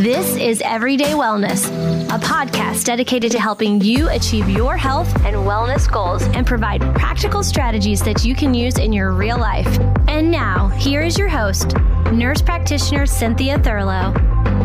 This is Everyday Wellness, a podcast dedicated to helping you achieve your health and wellness goals and provide practical strategies that you can use in your real life. And now, here is your host, nurse practitioner Cynthia Thurlow.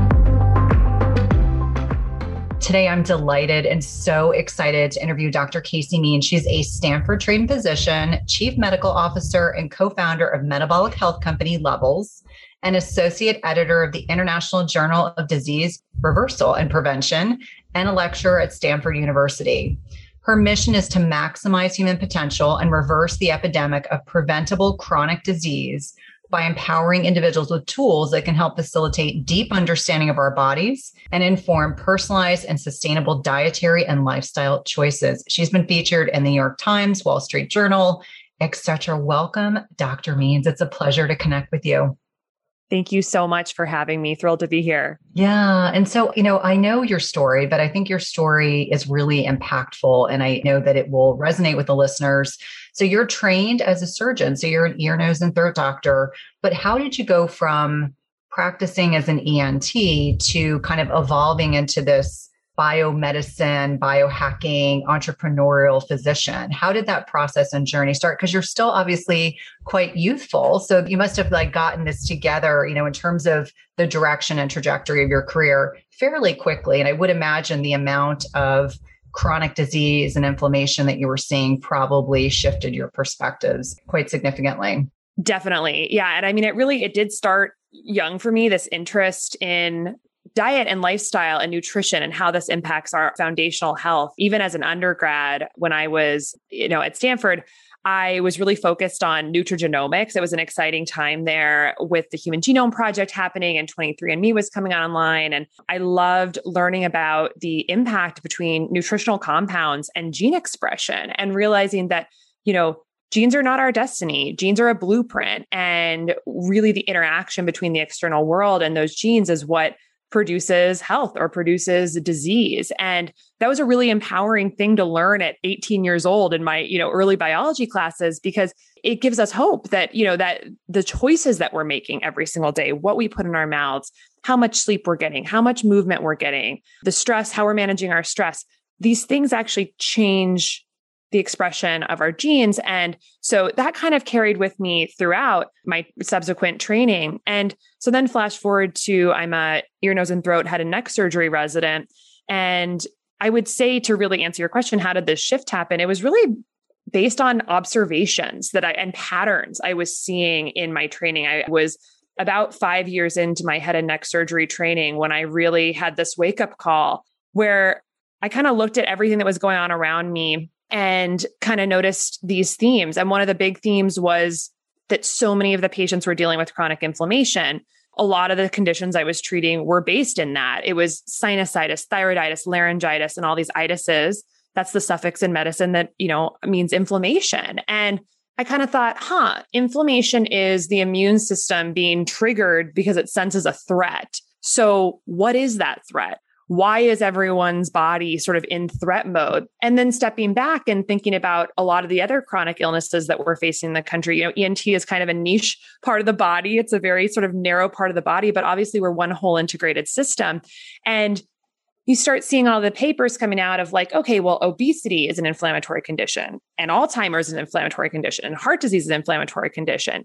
Today, I'm delighted and so excited to interview Dr. Casey Means. She's a Stanford-trained physician, chief medical officer, and co-founder of metabolic health company Levels, and associate editor of the International Journal of Disease Reversal and Prevention, and a lecturer at Stanford University. Her mission is to maximize human potential and reverse the epidemic of preventable chronic disease by empowering individuals with tools that can help facilitate deep understanding of our bodies and inform personalized and sustainable dietary and lifestyle choices. She's been featured in the New York Times, Wall Street Journal, etc. Welcome, Dr. Means. It's a pleasure to connect with you. Thank you so much for having me. Thrilled to be here. Yeah. And so, I know your story, but I think your story is really impactful. And I know that it will resonate with the listeners. So you're trained as a surgeon. So you're an ear, nose, and throat doctor. But how did you go from practicing as an ENT to kind of evolving into this biomedicine, biohacking, entrepreneurial physician? How did that process and journey start? Because you're still obviously quite youthful. So you must have gotten this together, in terms of the direction and trajectory of your career fairly quickly. And I would imagine the amount of chronic disease and inflammation that you were seeing probably shifted your perspectives quite significantly. Definitely. Yeah. And it did start young for me, this interest in diet and lifestyle and nutrition and how this impacts our foundational health. Even as an undergrad, when I was, at Stanford, I was really focused on nutrigenomics. It was an exciting time there with the Human Genome Project happening, and 23andMe was coming online. And I loved learning about the impact between nutritional compounds and gene expression, and realizing that, genes are not our destiny. Genes are a blueprint. And really the interaction between the external world and those genes is what produces health or produces disease. And that was a really empowering thing to learn at 18 years old in my, early biology classes, because it gives us hope that, that the choices that we're making every single day, what we put in our mouths, how much sleep we're getting, how much movement we're getting, the stress, how we're managing our stress, these things actually change the expression of our genes. And so that kind of carried with me throughout my subsequent training. And so then flash forward to, I'm a ear, nose, and throat, head and neck surgery resident. And I would say, to really answer your question, how did this shift happen? It was really based on observations and patterns I was seeing in my training. I was about 5 years into my head and neck surgery training when I really had this wake-up call where I kind of looked at everything that was going on around me and kind of noticed these themes. And one of the big themes was that so many of the patients were dealing with chronic inflammation. A lot of the conditions I was treating were based in that. It was sinusitis, thyroiditis, laryngitis, and all these itises. That's the suffix in medicine that, means inflammation. And I kind of thought, inflammation is the immune system being triggered because it senses a threat. So what is that threat? Why is everyone's body sort of in threat mode? And then stepping back and thinking about a lot of the other chronic illnesses that we're facing in the country. ENT is kind of a niche part of the body. It's a very sort of narrow part of the body, but obviously we're one whole integrated system. And you start seeing all the papers coming out of obesity is an inflammatory condition, and Alzheimer's is an inflammatory condition, and heart disease is an inflammatory condition.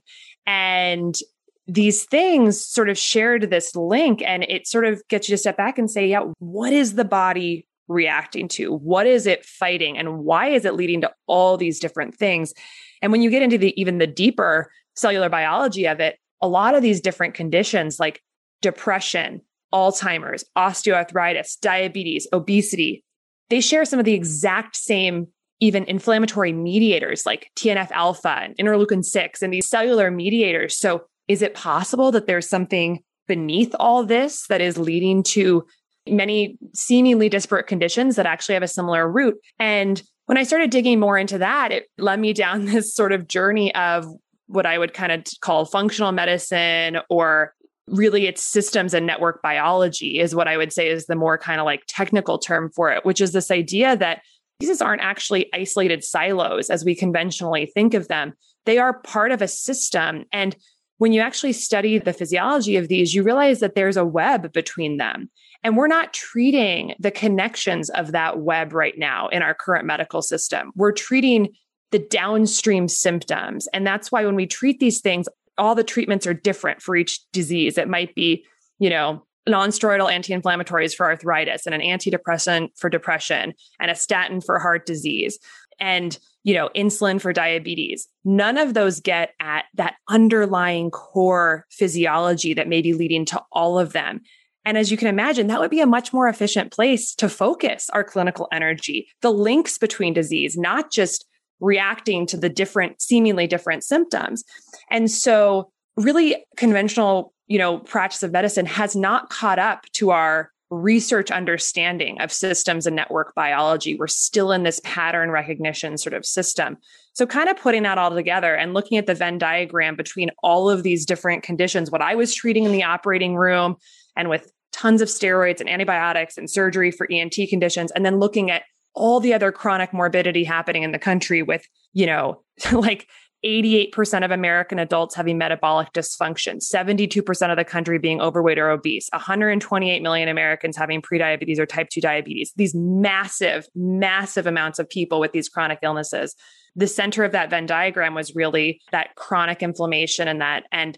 And these things sort of shared this link, and it sort of gets you to step back and say, what is the body reacting to? What is it fighting? And why is it leading to all these different things? And when you get into even the deeper cellular biology of it, a lot of these different conditions like depression, Alzheimer's, osteoarthritis, diabetes, obesity, they share some of the exact same even inflammatory mediators like TNF alpha and interleukin 6 and these cellular mediators. So is it possible that there's something beneath all this that is leading to many seemingly disparate conditions that actually have a similar root? And when I started digging more into that, it led me down this sort of journey of what I would kind of call functional medicine, or really it's systems and network biology is what I would say is the more kind of technical term for it, which is this idea that these aren't actually isolated silos as we conventionally think of them. They are part of a system. And when you actually study the physiology of these, you realize that there's a web between them. And we're not treating the connections of that web right now in our current medical system. We're treating the downstream symptoms. And that's why when we treat these things, all the treatments are different for each disease. It might be, non-steroidal anti-inflammatories for arthritis and an antidepressant for depression and a statin for heart disease and, insulin for diabetes. None of those get at that underlying core physiology that may be leading to all of them. And as you can imagine, that would be a much more efficient place to focus our clinical energy, the links between disease, not just reacting to the seemingly different symptoms. And so really conventional, practice of medicine has not caught up to our research understanding of systems and network biology. We're still in this pattern recognition sort of system. So kind of putting that all together and looking at the Venn diagram between all of these different conditions, what I was treating in the operating room and with tons of steroids and antibiotics and surgery for ENT conditions, and then looking at all the other chronic morbidity happening in the country with, like 88% of American adults having metabolic dysfunction, 72% of the country being overweight or obese, 128 million Americans having prediabetes or type 2 diabetes, these massive, massive amounts of people with these chronic illnesses. The center of that Venn diagram was really that chronic inflammation and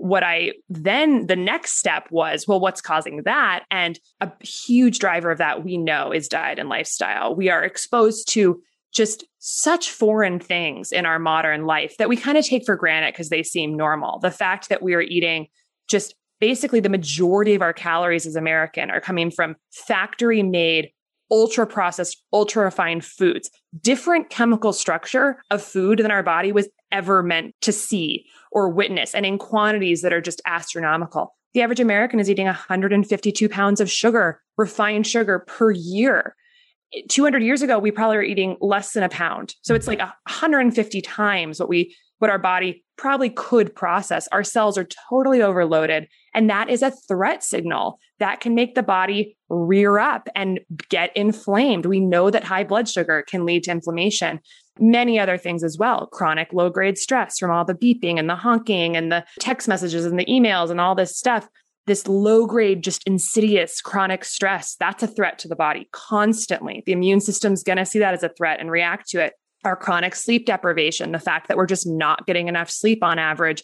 the next step was, well, what's causing that? And a huge driver of that we know is diet and lifestyle. We are exposed to just such foreign things in our modern life that we kind of take for granted because they seem normal. The fact that we are eating just basically the majority of our calories as American are coming from factory made, ultra processed, ultra refined foods, different chemical structure of food than our body was ever meant to see or witness, and in quantities that are just astronomical. The average American is eating 152 pounds of sugar, refined sugar per year. 200 years ago, we probably were eating less than a pound. So it's like 150 times what our body probably could process. Our cells are totally overloaded. And that is a threat signal that can make the body rear up and get inflamed. We know that high blood sugar can lead to inflammation. Many other things as well. Chronic low-grade stress from all the beeping and the honking and the text messages and the emails and all this stuff. This low-grade, just insidious chronic stress, that's a threat to the body constantly. The immune system's going to see that as a threat and react to it. Our chronic sleep deprivation, the fact that we're just not getting enough sleep on average,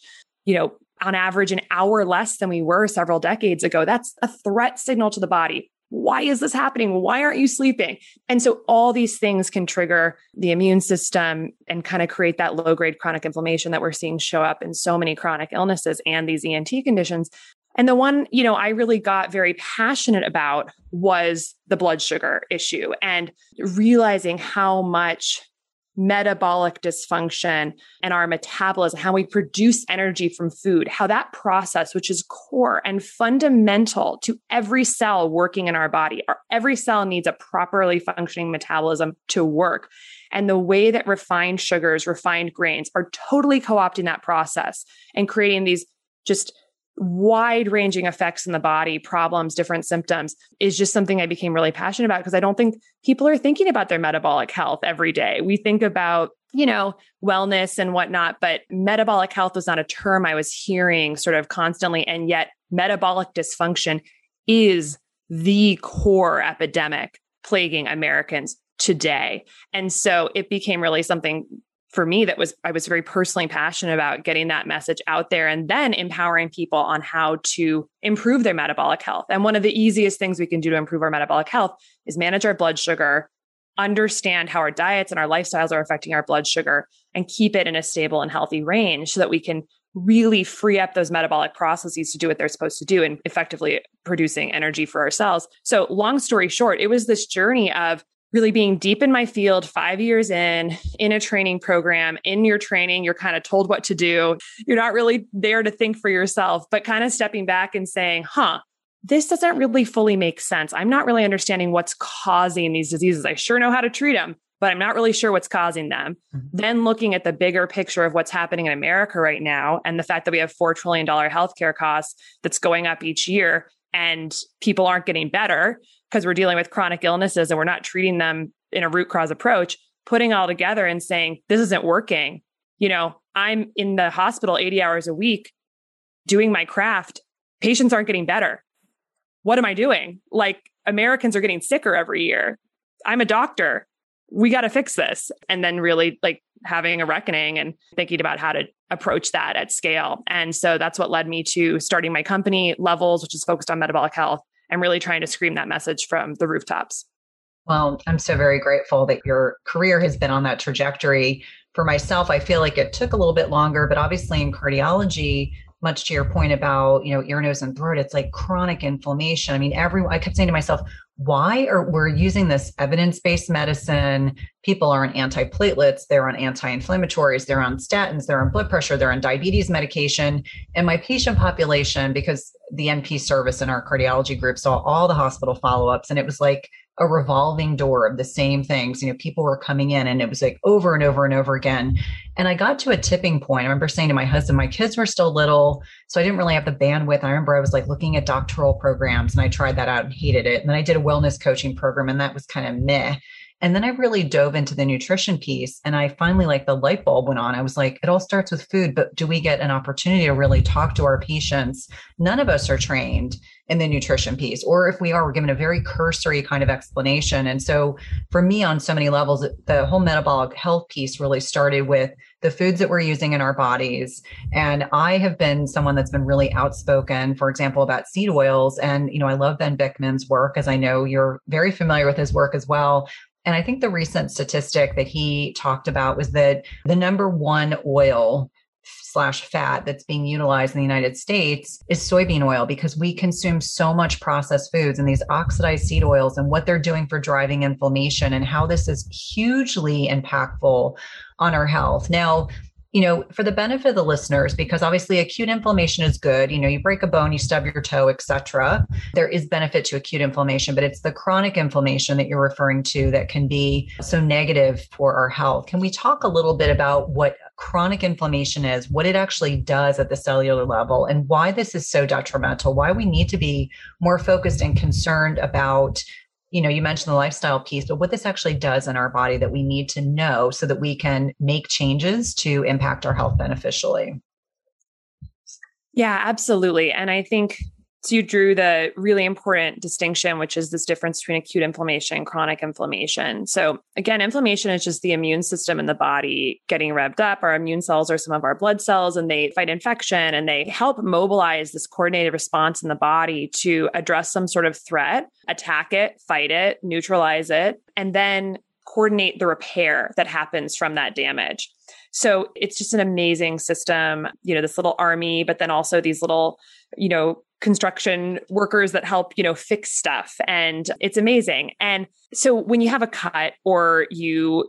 an hour less than we were several decades ago, that's a threat signal to the body. Why is this happening? Why aren't you sleeping? And so all these things can trigger the immune system and kind of create that low-grade chronic inflammation that we're seeing show up in so many chronic illnesses and these ENT conditions. And the one, I really got very passionate about was the blood sugar issue and realizing how much metabolic dysfunction and our metabolism, how we produce energy from food, how that process, which is core and fundamental to every cell working in our body, every cell needs a properly functioning metabolism to work. And the way that refined sugars, refined grains are totally co-opting that process and creating these just wide-ranging effects in the body, problems, different symptoms, is just something I became really passionate about because I don't think people are thinking about their metabolic health every day. We think about, wellness and whatnot, but metabolic health was not a term I was hearing sort of constantly. And yet metabolic dysfunction is the core epidemic plaguing Americans today. And so it became really something for me I was very personally passionate about getting that message out there and then empowering people on how to improve their metabolic health. And one of the easiest things we can do to improve our metabolic health is manage our blood sugar, understand how our diets and our lifestyles are affecting our blood sugar, and keep it in a stable and healthy range so that we can really free up those metabolic processes to do what they're supposed to do and effectively producing energy for our cells. So long story short, it was this journey of really being deep in my field, 5 years in a training program. In your training, you're kind of told what to do. You're not really there to think for yourself, but kind of stepping back and saying, this doesn't really fully make sense. I'm not really understanding what's causing these diseases. I sure know how to treat them, but I'm not really sure what's causing them. Mm-hmm. Then looking at the bigger picture of what's happening in America right now, and the fact that we have $4 trillion healthcare costs that's going up each year, and people aren't getting better because we're dealing with chronic illnesses and we're not treating them in a root cause approach, putting all together and saying, this isn't working. I'm in the hospital 80 hours a week doing my craft, patients aren't getting better. What am I doing? Like, Americans are getting sicker every year. I'm a doctor. We got to fix this. And then really like having a reckoning and thinking about how to approach that at scale. And so that's what led me to starting my company, Levels, which is focused on metabolic health, and really trying to scream that message from the rooftops. Well, I'm so very grateful that your career has been on that trajectory. For myself, I feel like it took a little bit longer, but obviously in cardiology, much to your point about, ear, nose, and throat, it's like chronic inflammation. I mean, I kept saying to myself, why are we're using this evidence-based medicine? People are on antiplatelets, they're on anti-inflammatories, they're on statins, they're on blood pressure, they're on diabetes medication. And my patient population, because the NP service in our cardiology group saw all the hospital follow-ups, and it was like a revolving door of the same things. People were coming in and it was like over and over and over again. And I got to a tipping point. I remember saying to my husband, my kids were still little, so I didn't really have the bandwidth. I remember I was like looking at doctoral programs and I tried that out and hated it. And then I did a wellness coaching program and that was kind of meh. And then I really dove into the nutrition piece and I finally, like, the light bulb went on. I was like, it all starts with food, but do we get an opportunity to really talk to our patients? None of us are trained in the nutrition piece, or if we are, we're given a very cursory kind of explanation. And so for me, on so many levels, the whole metabolic health piece really started with the foods that we're using in our bodies. And I have been someone that's been really outspoken, for example, about seed oils. And, I love Ben Bikman's work, as I know you're very familiar with his work as well. And I think the recent statistic that he talked about was that the number one oil/fat that's being utilized in the United States is soybean oil, because we consume so much processed foods and these oxidized seed oils and what they're doing for driving inflammation and how this is hugely impactful on our health. Now, for the benefit of the listeners, because obviously acute inflammation is good. You break a bone, you stub your toe, etc. There is benefit to acute inflammation, but it's the chronic inflammation that you're referring to that can be so negative for our health. Can we talk a little bit about what chronic inflammation is, what it actually does at the cellular level, and why this is so detrimental, why we need to be more focused and concerned about, you mentioned the lifestyle piece, but what this actually does in our body that we need to know so that we can make changes to impact our health beneficially? Yeah, absolutely. And I think so you drew the really important distinction, which is this difference between acute inflammation and chronic inflammation. So again, inflammation is just the immune system in the body getting revved up. Our immune cells are some of our blood cells, and they fight infection and they help mobilize this coordinated response in the body to address some sort of threat, attack it, fight it, neutralize it, and then coordinate the repair that happens from that damage. So it's just an amazing system, this little army, but then also these little, construction workers that help, fix stuff. And it's amazing. And so when you have a cut or you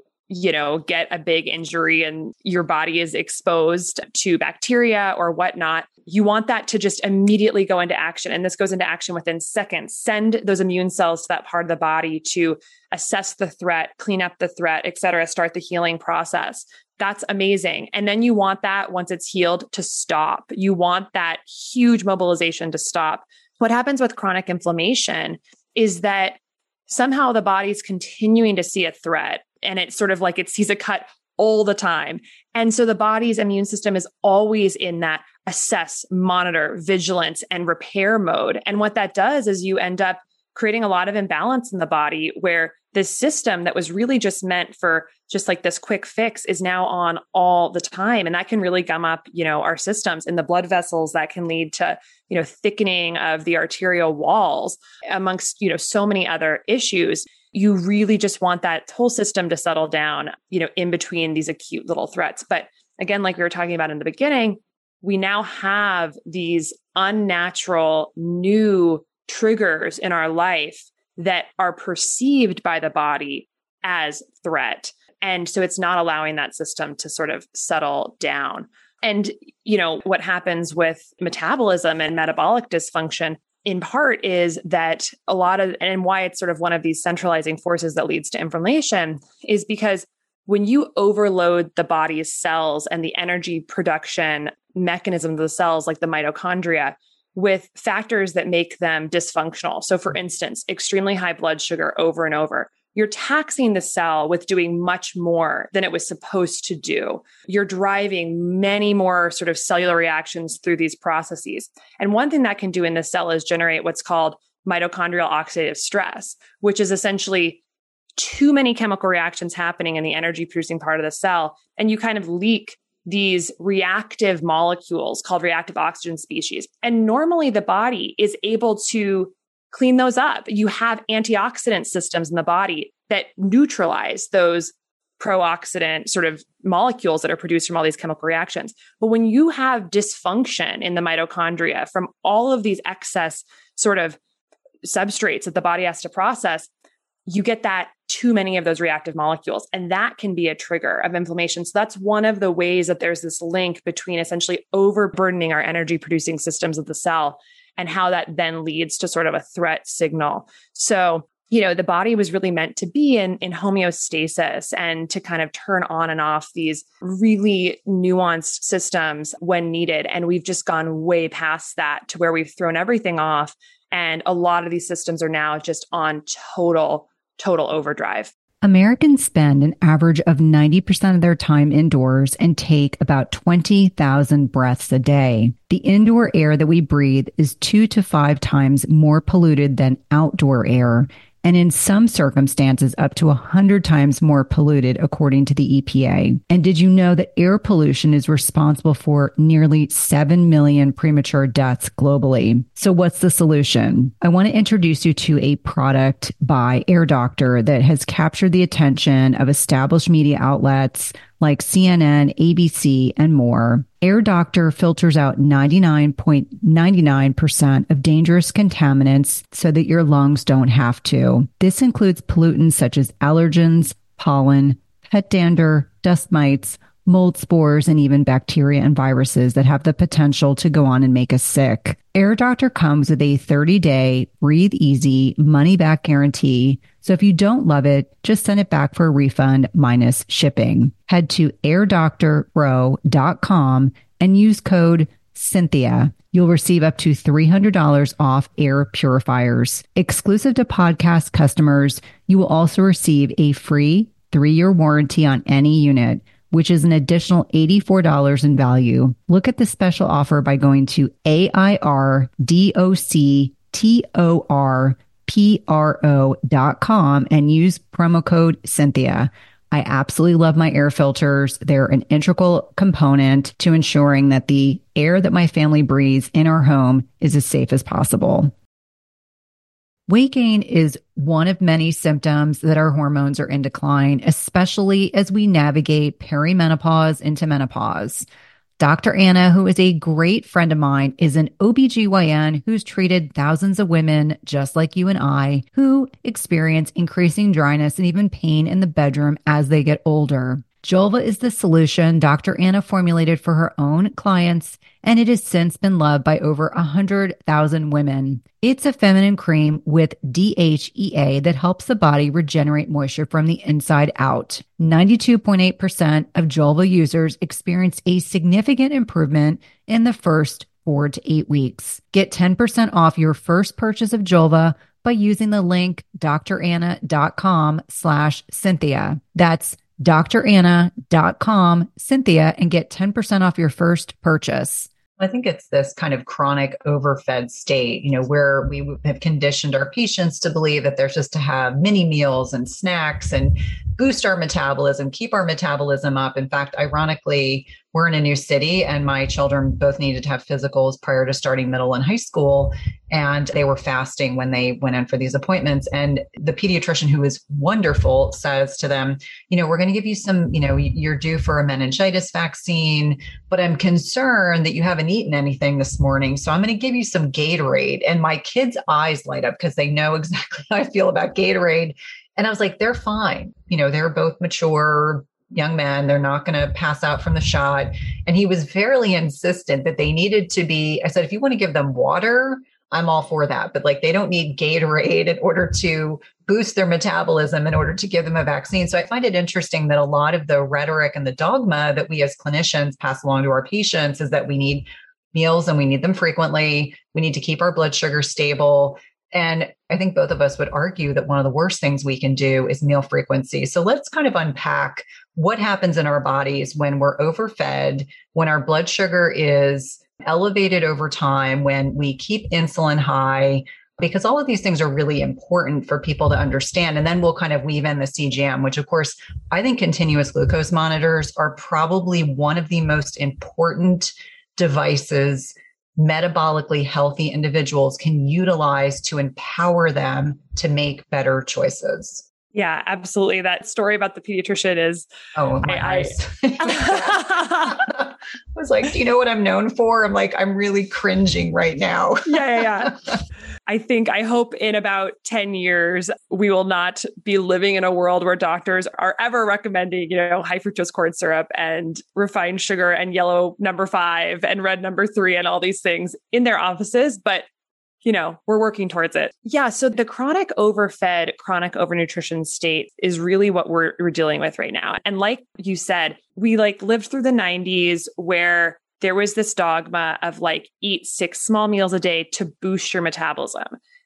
get a big injury and your body is exposed to bacteria or whatnot, you want that to just immediately go into action. And this goes into action within seconds. Send those immune cells to that part of the body to assess the threat, clean up the threat, et cetera, start the healing process. That's amazing. And then you want that, once it's healed, to stop. You want that huge mobilization to stop. What happens with chronic inflammation is that somehow the body's continuing to see a threat, and it's sort of like it sees a cut all the time. And so the body's immune system is always in that assess, monitor, vigilance, and repair mode. And what that does is you end up creating a lot of imbalance in the body, where this system that was really just meant for just like this quick fix is now on all the time. And that can really gum up, our systems in the blood vessels. That can lead to, thickening of the arterial walls, amongst, so many other issues. You really just want that whole system to settle down, in between these acute little threats. But again, like we were talking about in the beginning, we now have these unnatural new triggers in our life that are perceived by the body as threat. And so it's not allowing that system to sort of settle down. And, what happens with metabolism and metabolic dysfunction in part is that and why it's sort of one of these centralizing forces that leads to inflammation is because when you overload the body's cells and the energy production mechanism of the cells, like the mitochondria, with factors that make them dysfunctional. So for instance, extremely high blood sugar over and over, you're taxing the cell with doing much more than it was supposed to do. You're driving many more sort of cellular reactions through these processes. And one thing that can do in the cell is generate what's called mitochondrial oxidative stress, which is essentially too many chemical reactions happening in the energy producing part of the cell. And you kind of leak these reactive molecules called reactive oxygen species. And normally the body is able to clean those up. You have antioxidant systems in the body that neutralize those pro-oxidant sort of molecules that are produced from all these chemical reactions. But when you have dysfunction in the mitochondria from all of these excess sort of substrates that the body has to process, you get that too many of those reactive molecules. And that can be a trigger of inflammation. So that's one of the ways that there's this link between essentially overburdening our energy producing systems of the cell and how that then leads to sort of a threat signal. So, the body was really meant to be in homeostasis and to kind of turn on and off these really nuanced systems when needed. And we've just gone way past that to where we've thrown everything off. And a lot of these systems are now just on total overdrive. Americans spend an average of 90% of their time indoors and take about 20,000 breaths a day. The indoor air that we breathe is 2 to 5 times more polluted than outdoor air, and in some circumstances up to 100 times more polluted, according to the EPA. And did you know that air pollution is responsible for nearly 7 million premature deaths globally? So what's the solution? I want to introduce you to a product by Air Doctor that has captured the attention of established media outlets like CNN, ABC, and more. Air Doctor filters out 99.99% of dangerous contaminants so that your lungs don't have to. This includes pollutants such as allergens, pollen, pet dander, dust mites, mold spores, and even bacteria and viruses that have the potential to go on and make us sick. Air Doctor comes with a 30-day breathe easy money back guarantee. So if you don't love it, just send it back for a refund minus shipping. Head to airdoctorpro.com and use code Cynthia. You'll receive up to $300 off air purifiers. Exclusive to podcast customers, you will also receive a free 3-year warranty on any unit, which is an additional $84 in value. Look at the special offer by going to airdoctorpro.com and use promo code Cynthia. I absolutely love my air filters. They're an integral component to ensuring that the air that my family breathes in our home is as safe as possible. Weight gain is one of many symptoms that our hormones are in decline, especially as we navigate perimenopause into menopause. Dr. Anna, who is a great friend of mine, is an OBGYN who's treated thousands of women just like you and I who experience increasing dryness and even pain in the bedroom as they get older. Julva is the solution Dr. Anna formulated for her own clients, and it has since been loved by over 100,000 women. It's a feminine cream with DHEA that helps the body regenerate moisture from the inside out. 92.8% of Julva users experience a significant improvement in the first 4 to 8 weeks. Get 10% off your first purchase of Julva by using the link dranna.com/Cynthia. That's dranna.com, Cynthia, and get 10% off your first purchase. I think it's this kind of chronic overfed state, where we have conditioned our patients to believe that they're just to have mini meals and snacks and boost our metabolism, keep our metabolism up. In fact, ironically, we're in a new city and my children both needed to have physicals prior to starting middle and high school. And they were fasting when they went in for these appointments. And the pediatrician, who is wonderful, says to them, we're going to give you some, you're due for a meningitis vaccine, but I'm concerned that you haven't eaten anything this morning. So I'm going to give you some Gatorade. And my kids' eyes light up because they know exactly how I feel about Gatorade. And I was like, they're fine. They're both mature young men. They're not going to pass out from the shot. And he was fairly insistent that they needed to be, I said, if you want to give them water, I'm all for that. But they don't need Gatorade in order to boost their metabolism in order to give them a vaccine. So I find it interesting that a lot of the rhetoric and the dogma that we as clinicians pass along to our patients is that we need meals and we need them frequently. We need to keep our blood sugar stable. And I think both of us would argue that one of the worst things we can do is meal frequency. So let's kind of unpack what happens in our bodies when we're overfed, when our blood sugar is elevated over time, when we keep insulin high, because all of these things are really important for people to understand. And then we'll kind of weave in the CGM, which of course, I think continuous glucose monitors are probably one of the most important devices metabolically healthy individuals can utilize to empower them to make better choices. Yeah, absolutely. That story about the pediatrician is... Oh, my eyes. I was like, do you know what I'm known for? I'm like, I'm really cringing right now. Yeah. I hope in about 10 years, we will not be living in a world where doctors are ever recommending, high fructose corn syrup and refined sugar and yellow number 5 and red number 3 and all these things in their offices. But we're working towards it. Yeah. So the chronic overfed, chronic overnutrition state is really what we're dealing with right now. And like you said, we lived through the 90s where there was this dogma of eat 6 small meals a day to boost your metabolism.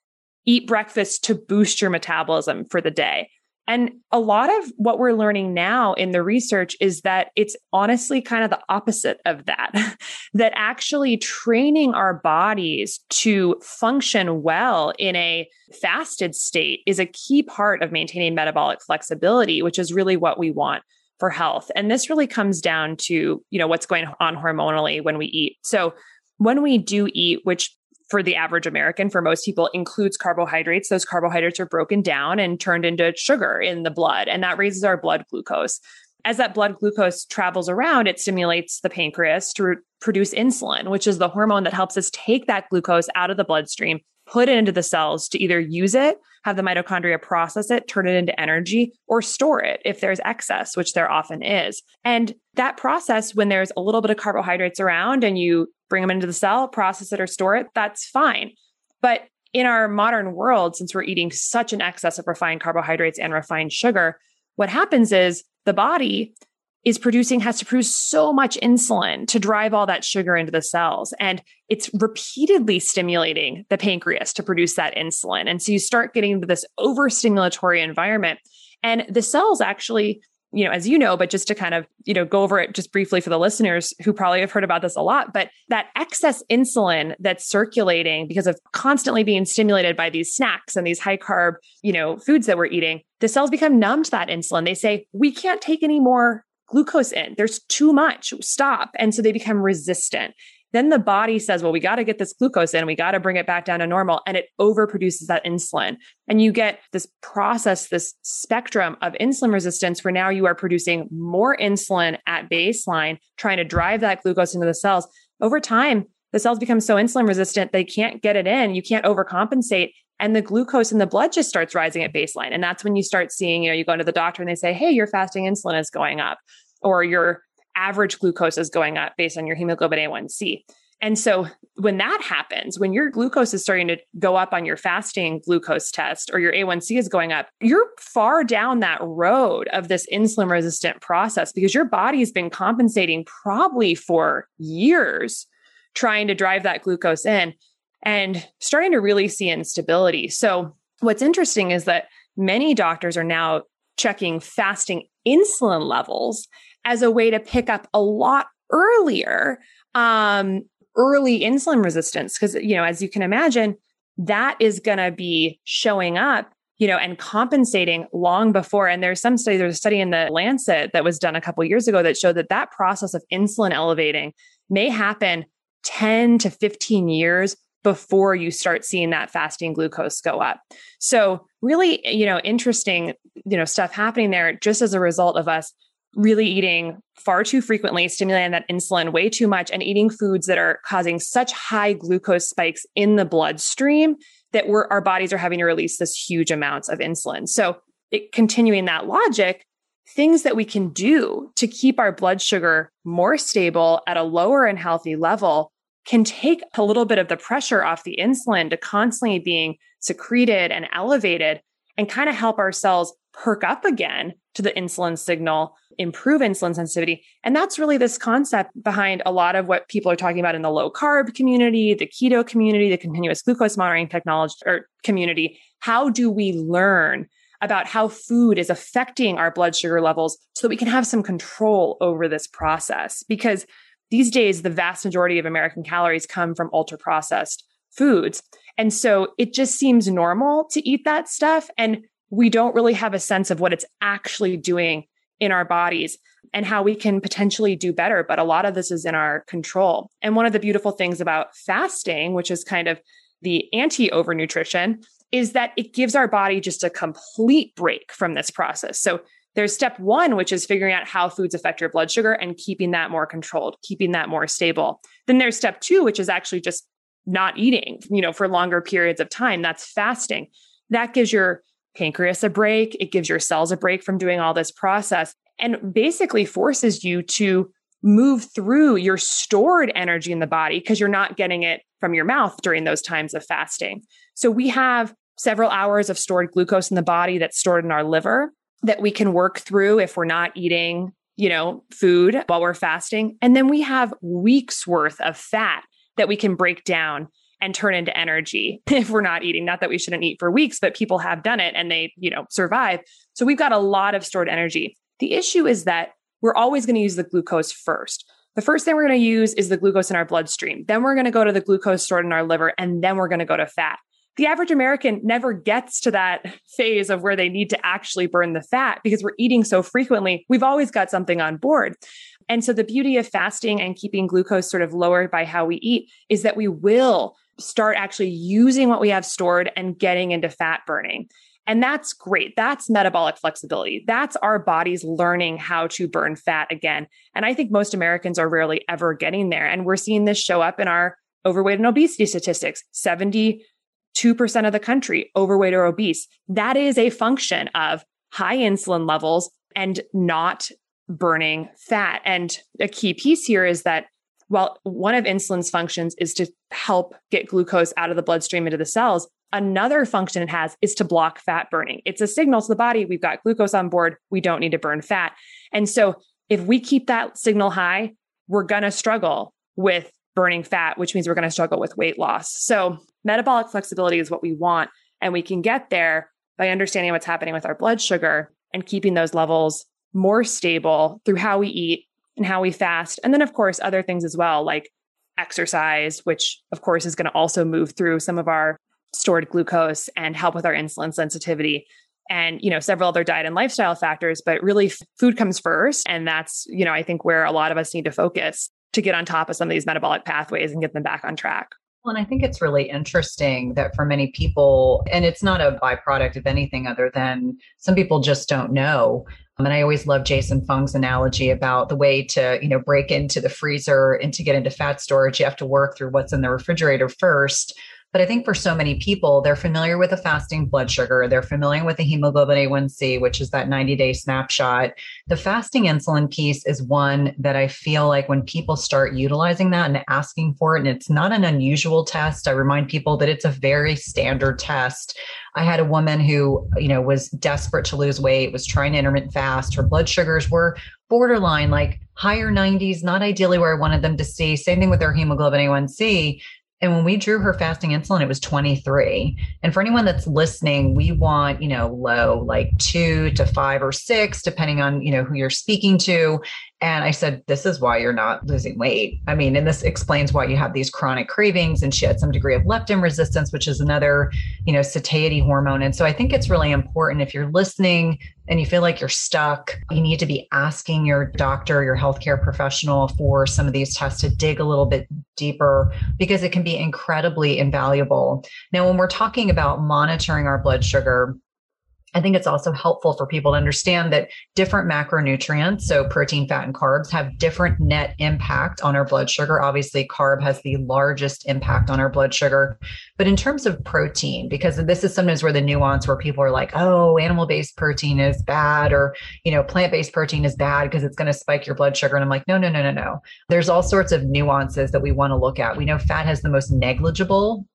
Eat breakfast to boost your metabolism for the day. And a lot of what we're learning now in the research is that it's honestly kind of the opposite of that, that actually training our bodies to function well in a fasted state is a key part of maintaining metabolic flexibility, which is really what we want for health. And this really comes down to, what's going on hormonally when we eat. So when we do eat, which for the average American, for most people, includes carbohydrates. Those carbohydrates are broken down and turned into sugar in the blood, and that raises our blood glucose. As that blood glucose travels around, it stimulates the pancreas to produce insulin, which is the hormone that helps us take that glucose out of the bloodstream, put it into the cells to either use it, have the mitochondria process it, turn it into energy, or store it if there's excess, which there often is. And that process, when there's a little bit of carbohydrates around and you bring them into the cell, process it or store it, that's fine. But in our modern world, since we're eating such an excess of refined carbohydrates and refined sugar, what happens is the body has to produce so much insulin to drive all that sugar into the cells. And it's repeatedly stimulating the pancreas to produce that insulin. And so you start getting into this overstimulatory environment. And the cells actually, as you know, but just to kind of, go over it just briefly for the listeners who probably have heard about this a lot, but that excess insulin that's circulating because of constantly being stimulated by these snacks and these high carb, foods that we're eating, the cells become numb to that insulin. They say, we can't take any more glucose in. There's too much. Stop. And so they become resistant. Then the body says, well, we got to get this glucose in. We got to bring it back down to normal. And it overproduces that insulin. And you get this process, this spectrum of insulin resistance where now you are producing more insulin at baseline, trying to drive that glucose into the cells. Over time, the cells become so insulin resistant, they can't get it in. You can't overcompensate. And the glucose in the blood just starts rising at baseline. And that's when you start seeing, you go into the doctor and they say, hey, your fasting insulin is going up, or your average glucose is going up based on your hemoglobin A1C. And so when that happens, when your glucose is starting to go up on your fasting glucose test, or your A1C is going up, you're far down that road of this insulin resistant process because your body's been compensating probably for years trying to drive that glucose in and starting to really see instability. So what's interesting is that many doctors are now checking fasting insulin levels as a way to pick up a lot earlier early insulin resistance. Because, as you can imagine, that is going to be showing up, and compensating long before. And there's a study in the Lancet that was done a couple of years ago that showed that process of insulin elevating may happen 10 to 15 years before you start seeing that fasting glucose go up. So really, interesting, stuff happening there just as a result of us really eating far too frequently, stimulating that insulin way too much, and eating foods that are causing such high glucose spikes in the bloodstream that our bodies are having to release this huge amounts of insulin. So continuing that logic, things that we can do to keep our blood sugar more stable at a lower and healthy level can take a little bit of the pressure off the insulin to constantly being secreted and elevated, and kind of help our cells perk up again to the insulin signal, improve insulin sensitivity. And that's really this concept behind a lot of what people are talking about in the low carb community, the keto community, the continuous glucose monitoring technology or community. How do we learn about how food is affecting our blood sugar levels so that we can have some control over this process? Because these days, the vast majority of American calories come from ultra processed foods. And so it just seems normal to eat that stuff. And we don't really have a sense of what it's actually doing in our bodies and how we can potentially do better. But a lot of this is in our control. And one of the beautiful things about fasting, which is kind of the anti-overnutrition, is that it gives our body just a complete break from this process. So there's step one, which is figuring out how foods affect your blood sugar and keeping that more controlled, keeping that more stable. Then there's step two, which is actually just not eating, for longer periods of time. That's fasting. That gives your pancreas a break. It gives your cells a break from doing all this process and basically forces you to move through your stored energy in the body because you're not getting it from your mouth during those times of fasting. So we have several hours of stored glucose in the body that's stored in our liver that we can work through if we're not eating, food while we're fasting. And then we have weeks worth of fat that we can break down and turn into energy if we're not eating. Not that we shouldn't eat for weeks, but people have done it and they, survive. So we've got a lot of stored energy. The issue is that we're always going to use the glucose first. The first thing we're going to use is the glucose in our bloodstream. Then we're going to go to the glucose stored in our liver, and then we're going to go to fat. The average American never gets to that phase of where they need to actually burn the fat because we're eating so frequently. We've always got something on board. And so the beauty of fasting and keeping glucose sort of lowered by how we eat is that we will start actually using what we have stored and getting into fat burning. And that's great. That's metabolic flexibility. That's our bodies learning how to burn fat again. And I think most Americans are rarely ever getting there. And we're seeing this show up in our overweight and obesity statistics. 72% of the country overweight or obese. That is a function of high insulin levels and not burning fat. And a key piece here is that while one of insulin's functions is to help get glucose out of the bloodstream into the cells, another function it has is to block fat burning. It's a signal to the body, we've got glucose on board, we don't need to burn fat. And so if we keep that signal high, we're going to struggle with burning fat, which means we're going to struggle with weight loss. So metabolic flexibility is what we want. And we can get there by understanding what's happening with our blood sugar and keeping those levels more stable through how we eat and how we fast. And then, of course, other things as well, like exercise, which, of course, is going to also move through some of our stored glucose and help with our insulin sensitivity and, several other diet and lifestyle factors. But really, food comes first. And that's, I think where a lot of us need to focus to get on top of some of these metabolic pathways and get them back on track. Well, and I think it's really interesting that for many people, and it's not a byproduct of anything other than some people just don't know. And I always love Jason Fung's analogy about the way to, break into the freezer and to get into fat storage, you have to work through what's in the refrigerator first. But I think for so many people, they're familiar with a fasting blood sugar. They're familiar with the hemoglobin A1C, which is that 90-day snapshot. The fasting insulin piece is one that I feel like when people start utilizing that and asking for it, and it's not an unusual test. I remind people that it's a very standard test. I had a woman who, was desperate to lose weight, was trying to intermittent fast. Her blood sugars were borderline, like higher 90s, not ideally where I wanted them to see. Same thing with their hemoglobin A1C. And when we drew her fasting insulin, it was 23. And for anyone that's listening, we want, low, like 2 to 5 or 6, depending on, who you're speaking to. And I said, this is why you're not losing weight. I mean, and this explains why you have these chronic cravings. And she had some degree of leptin resistance, which is another, satiety hormone. And so I think it's really important if you're listening and you feel like you're stuck, you need to be asking your doctor, your healthcare professional for some of these tests to dig a little bit deeper because it can be incredibly invaluable. Now, when we're talking about monitoring our blood sugar, I think it's also helpful for people to understand that different macronutrients, so protein, fat, and carbs, have different net impact on our blood sugar. Obviously, carb has the largest impact on our blood sugar. But in terms of protein, because this is sometimes where the nuance where people are like, oh, animal-based protein is bad, or, plant-based protein is bad because it's going to spike your blood sugar. And I'm like, no. There's all sorts of nuances that we want to look at. We know fat has the most negligible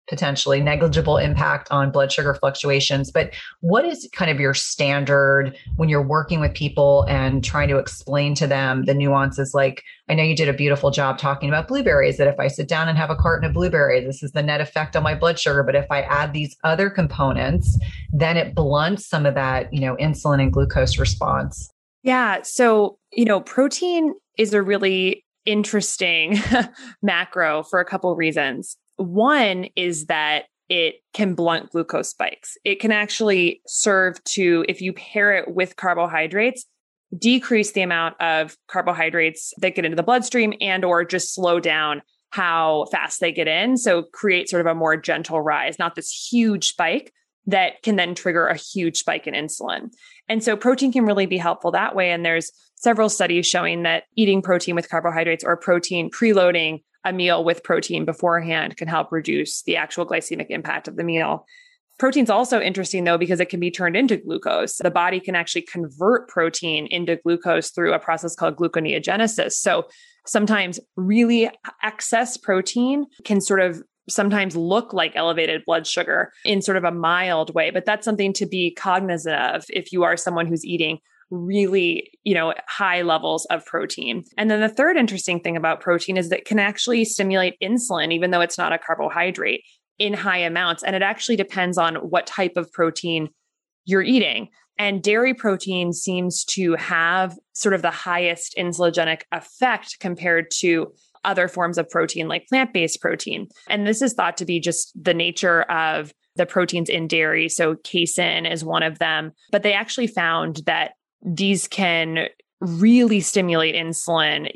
potentially negligible impact on blood sugar fluctuations. But what is kind of your standard when you're working with people and trying to explain to them the nuances? Like, I know you did a beautiful job talking about blueberries, that if I sit down and have a carton of blueberries, this is the net effect on my blood sugar. But if I add these other components, then it blunts some of that, insulin and glucose response. Yeah. So, protein is a really interesting macro for a couple of reasons. One is that it can blunt glucose spikes. It can actually serve to, if you pair it with carbohydrates, decrease the amount of carbohydrates that get into the bloodstream and or just slow down how fast they get in. So create sort of a more gentle rise, not this huge spike that can then trigger a huge spike in insulin. And so protein can really be helpful that way. And there's several studies showing that eating protein with carbohydrates or protein preloading a meal with protein beforehand can help reduce the actual glycemic impact of the meal. Protein's also interesting though, because it can be turned into glucose. The body can actually convert protein into glucose through a process called gluconeogenesis. So sometimes really excess protein can sort of sometimes look like elevated blood sugar in sort of a mild way, but that's something to be cognizant of if you are someone who's eating really, high levels of protein. And then the third interesting thing about protein is that it can actually stimulate insulin, even though it's not a carbohydrate, in high amounts. And it actually depends on what type of protein you're eating. And dairy protein seems to have sort of the highest insulinogenic effect compared to other forms of protein like plant-based protein. And this is thought to be just the nature of the proteins in dairy. So casein is one of them, but they actually found that these can really stimulate insulin,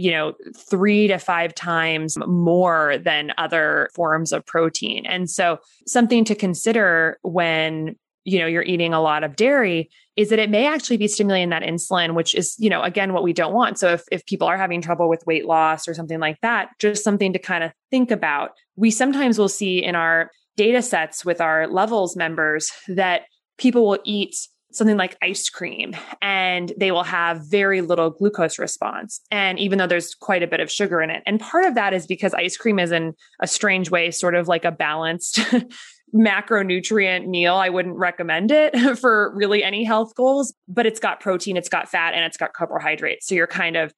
3 to 5 times more than other forms of protein. And so something to consider when, you're eating a lot of dairy is that it may actually be stimulating that insulin, which is, again, what we don't want. So if people are having trouble with weight loss or something like that, just something to kind of think about. We sometimes will see in our data sets with our levels members that people will eat something like ice cream and they will have very little glucose response. And even though there's quite a bit of sugar in it. And part of that is because ice cream is in a strange way, sort of like a balanced macronutrient meal. I wouldn't recommend it for really any health goals, but it's got protein, it's got fat, and it's got carbohydrates. So you're kind of,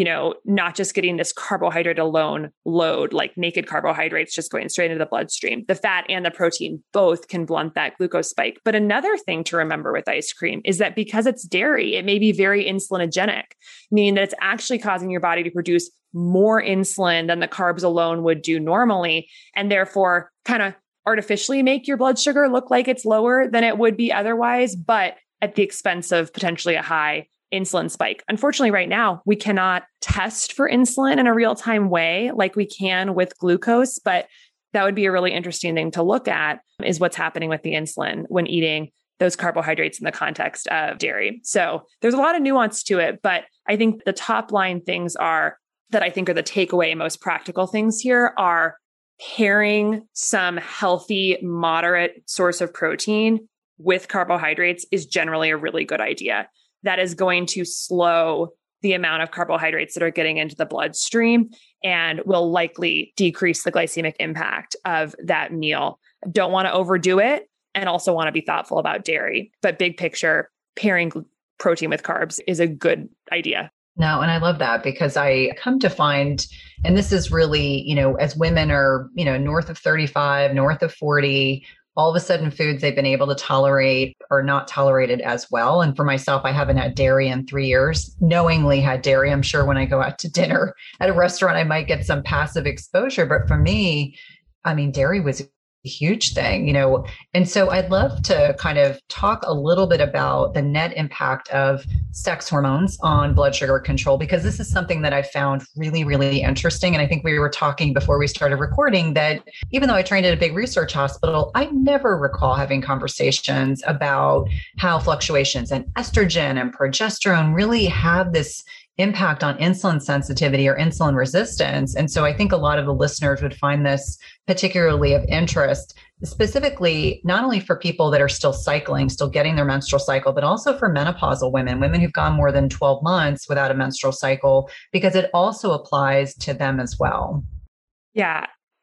not just getting this carbohydrate alone load, like naked carbohydrates just going straight into the bloodstream. The fat and the protein both can blunt that glucose spike. But another thing to remember with ice cream is that because it's dairy, it may be very insulinogenic, meaning that it's actually causing your body to produce more insulin than the carbs alone would do normally, and therefore kind of artificially make your blood sugar look like it's lower than it would be otherwise, but at the expense of potentially a high insulin spike. Unfortunately, right now, we cannot test for insulin in a real-time way like we can with glucose, but that would be a really interesting thing to look at is what's happening with the insulin when eating those carbohydrates in the context of dairy. So there's a lot of nuance to it, but I think the top line things are that I think are the takeaway most practical things here are pairing some healthy, moderate source of protein with carbohydrates is generally a really good idea. That is going to slow the amount of carbohydrates that are getting into the bloodstream and will likely decrease the glycemic impact of that meal. Don't want to overdo it and also want to be thoughtful about dairy. But big picture, pairing protein with carbs is a good idea. No, and I love that because I come to find, and this is really, as women are, north of 35, north of 40, all of a sudden foods they've been able to tolerate are not tolerated as well. And for myself, I haven't had dairy in 3 years, knowingly had dairy. I'm sure when I go out to dinner at a restaurant, I might get some passive exposure. But for me, dairy was a huge thing, And so I'd love to kind of talk a little bit about the net impact of sex hormones on blood sugar control, because this is something that I found really, really interesting. And I think we were talking before we started recording that even though I trained at a big research hospital, I never recall having conversations about how fluctuations in estrogen and progesterone really have this impact on insulin sensitivity or insulin resistance. And so I think a lot of the listeners would find this particularly of interest, specifically not only for people that are still cycling, still getting their menstrual cycle, but also for menopausal women who've gone more than 12 months without a menstrual cycle, because it also applies to them as well. Yeah.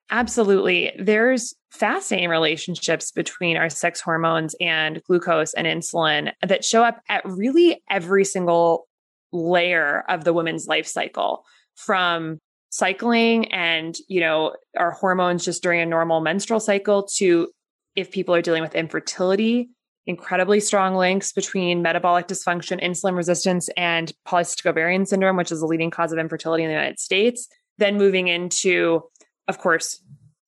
Absolutely. There's fascinating relationships between our sex hormones and glucose and insulin that show up at really every single layer of the woman's life cycle, from cycling and, our hormones just during a normal menstrual cycle to if people are dealing with infertility, incredibly strong links between metabolic dysfunction, insulin resistance, and polycystic ovarian syndrome, which is the leading cause of infertility in the United States. Then moving into, of course,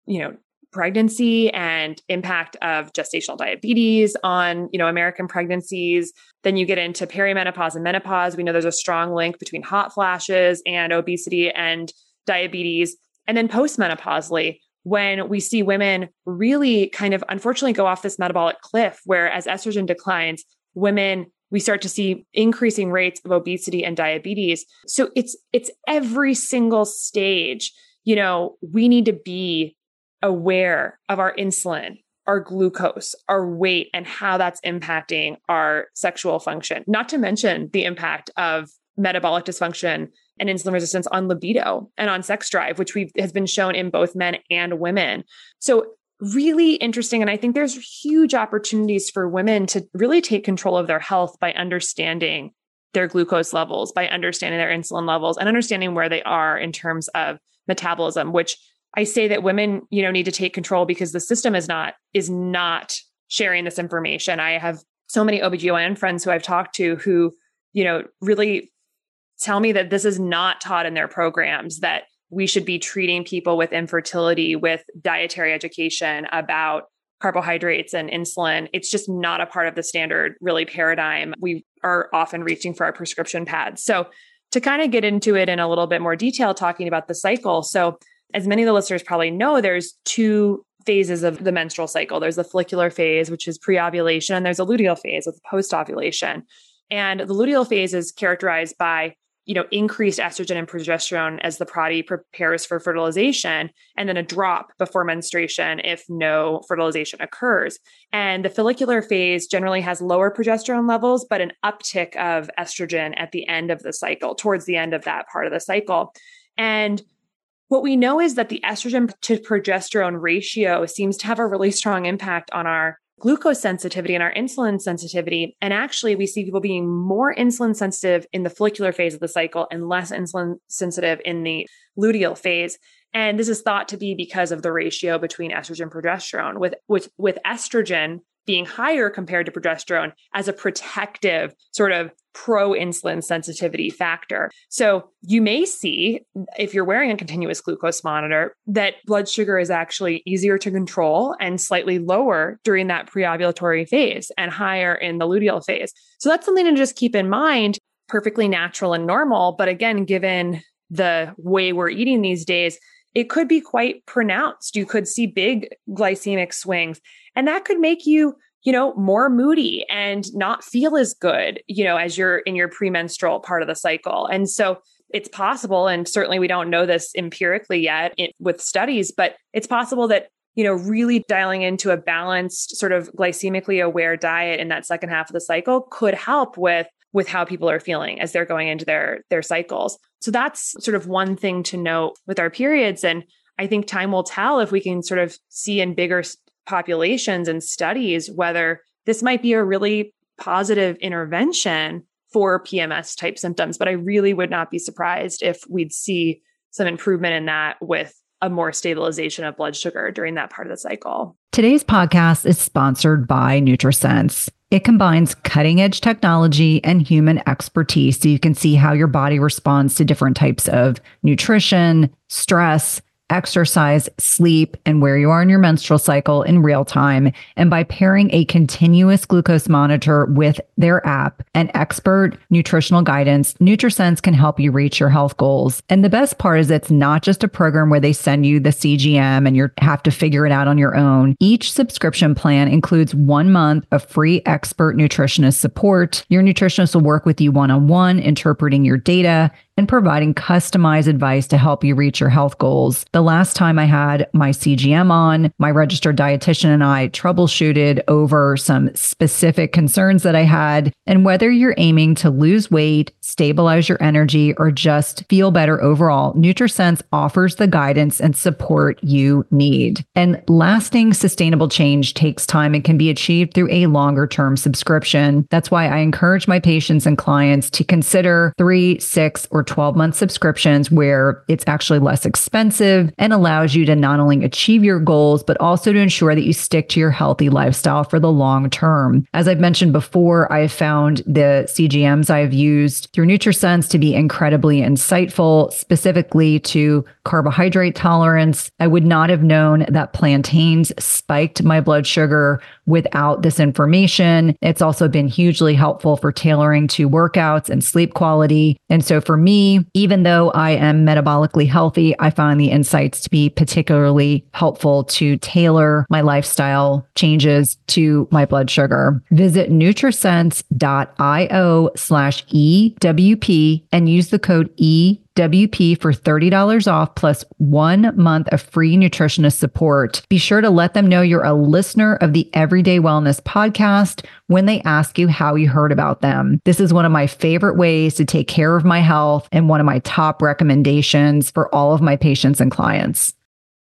pregnancy and impact of gestational diabetes on, American pregnancies. Then you get into perimenopause and menopause. We know there's a strong link between hot flashes and obesity and diabetes. And then postmenopausally, when we see women really kind of unfortunately go off this metabolic cliff, where as estrogen declines, we start to see increasing rates of obesity and diabetes. So it's every single stage. We need to be aware of our insulin, our glucose, our weight, and how that's impacting our sexual function, not to mention the impact of metabolic dysfunction and insulin resistance on libido and on sex drive, which has been shown in both men and women. So really interesting. And I think there's huge opportunities for women to really take control of their health by understanding their glucose levels, by understanding their insulin levels, and understanding where they are in terms of metabolism, which I say that women, need to take control because the system is not sharing this information. I have so many OBGYN friends who I've talked to who, really tell me that this is not taught in their programs, that we should be treating people with infertility with dietary education about carbohydrates and insulin. It's just not a part of the standard really paradigm. We are often reaching for our prescription pads. So to kind of get into it in a little bit more detail, talking about the cycle. So as many of the listeners probably know, there's two phases of the menstrual cycle. There's the follicular phase, which is pre-ovulation, and there's a luteal phase with post-ovulation. And the luteal phase is characterized by increased estrogen and progesterone as the body prepares for fertilization, and then a drop before menstruation if no fertilization occurs. And the follicular phase generally has lower progesterone levels, but an uptick of estrogen at the end of the cycle, towards the end of that part of the cycle. And what we know is that the estrogen to progesterone ratio seems to have a really strong impact on our glucose sensitivity and our insulin sensitivity. And actually, we see people being more insulin sensitive in the follicular phase of the cycle and less insulin sensitive in the luteal phase. And this is thought to be because of the ratio between estrogen and progesterone, with estrogen being higher compared to progesterone as a protective sort of pro-insulin sensitivity factor. So you may see, if you're wearing a continuous glucose monitor, that blood sugar is actually easier to control and slightly lower during that pre-ovulatory phase and higher in the luteal phase. So that's something to just keep in mind, perfectly natural and normal. But again, given the way we're eating these days, it could be quite pronounced. You could see big glycemic swings, and that could make you, more moody and not feel as good, as you're in your premenstrual part of the cycle. And so it's possible, and certainly we don't know this empirically yet with studies, but it's possible that, really dialing into a balanced sort of glycemically aware diet in that second half of the cycle could help with how people are feeling as they're going into their cycles. So that's sort of one thing to note with our periods. And I think time will tell if we can sort of see in bigger populations and studies whether this might be a really positive intervention for PMS type symptoms. But I really would not be surprised if we'd see some improvement in that with a more stabilization of blood sugar during that part of the cycle. Today's podcast is sponsored by NutriSense. It combines cutting-edge technology and human expertise so you can see how your body responds to different types of nutrition, stress, exercise, sleep, and where you are in your menstrual cycle in real time. And by pairing a continuous glucose monitor with their app and expert nutritional guidance, NutriSense can help you reach your health goals. And the best part is it's not just a program where they send you the CGM and you have to figure it out on your own. Each subscription plan includes 1 month of free expert nutritionist support. Your nutritionist will work with you one-on-one, interpreting your data and providing customized advice to help you reach your health goals. The last time I had my CGM on, my registered dietitian and I troubleshooted over some specific concerns that I had. And whether you're aiming to lose weight, stabilize your energy, or just feel better overall, NutriSense offers the guidance and support you need. And lasting sustainable change takes time and can be achieved through a longer term subscription. That's why I encourage my patients and clients to consider 3, 6, or 12-month subscriptions where it's actually less expensive and allows you to not only achieve your goals, but also to ensure that you stick to your healthy lifestyle for the long term. As I've mentioned before, I have found the CGMs I've used through NutriSense to be incredibly insightful, specifically to carbohydrate tolerance. I would not have known that plantains spiked my blood sugar without this information. It's also been hugely helpful for tailoring to workouts and sleep quality. And so for me, even though I am metabolically healthy, I find the insights to be particularly helpful to tailor my lifestyle changes to my blood sugar. Visit nutrisense.io/EWP and use the code EWP for $30 off plus 1 month of free nutritionist support. Be sure to let them know you're a listener of the Everyday Wellness podcast when they ask you how you heard about them. This is one of my favorite ways to take care of my health and one of my top recommendations for all of my patients and clients.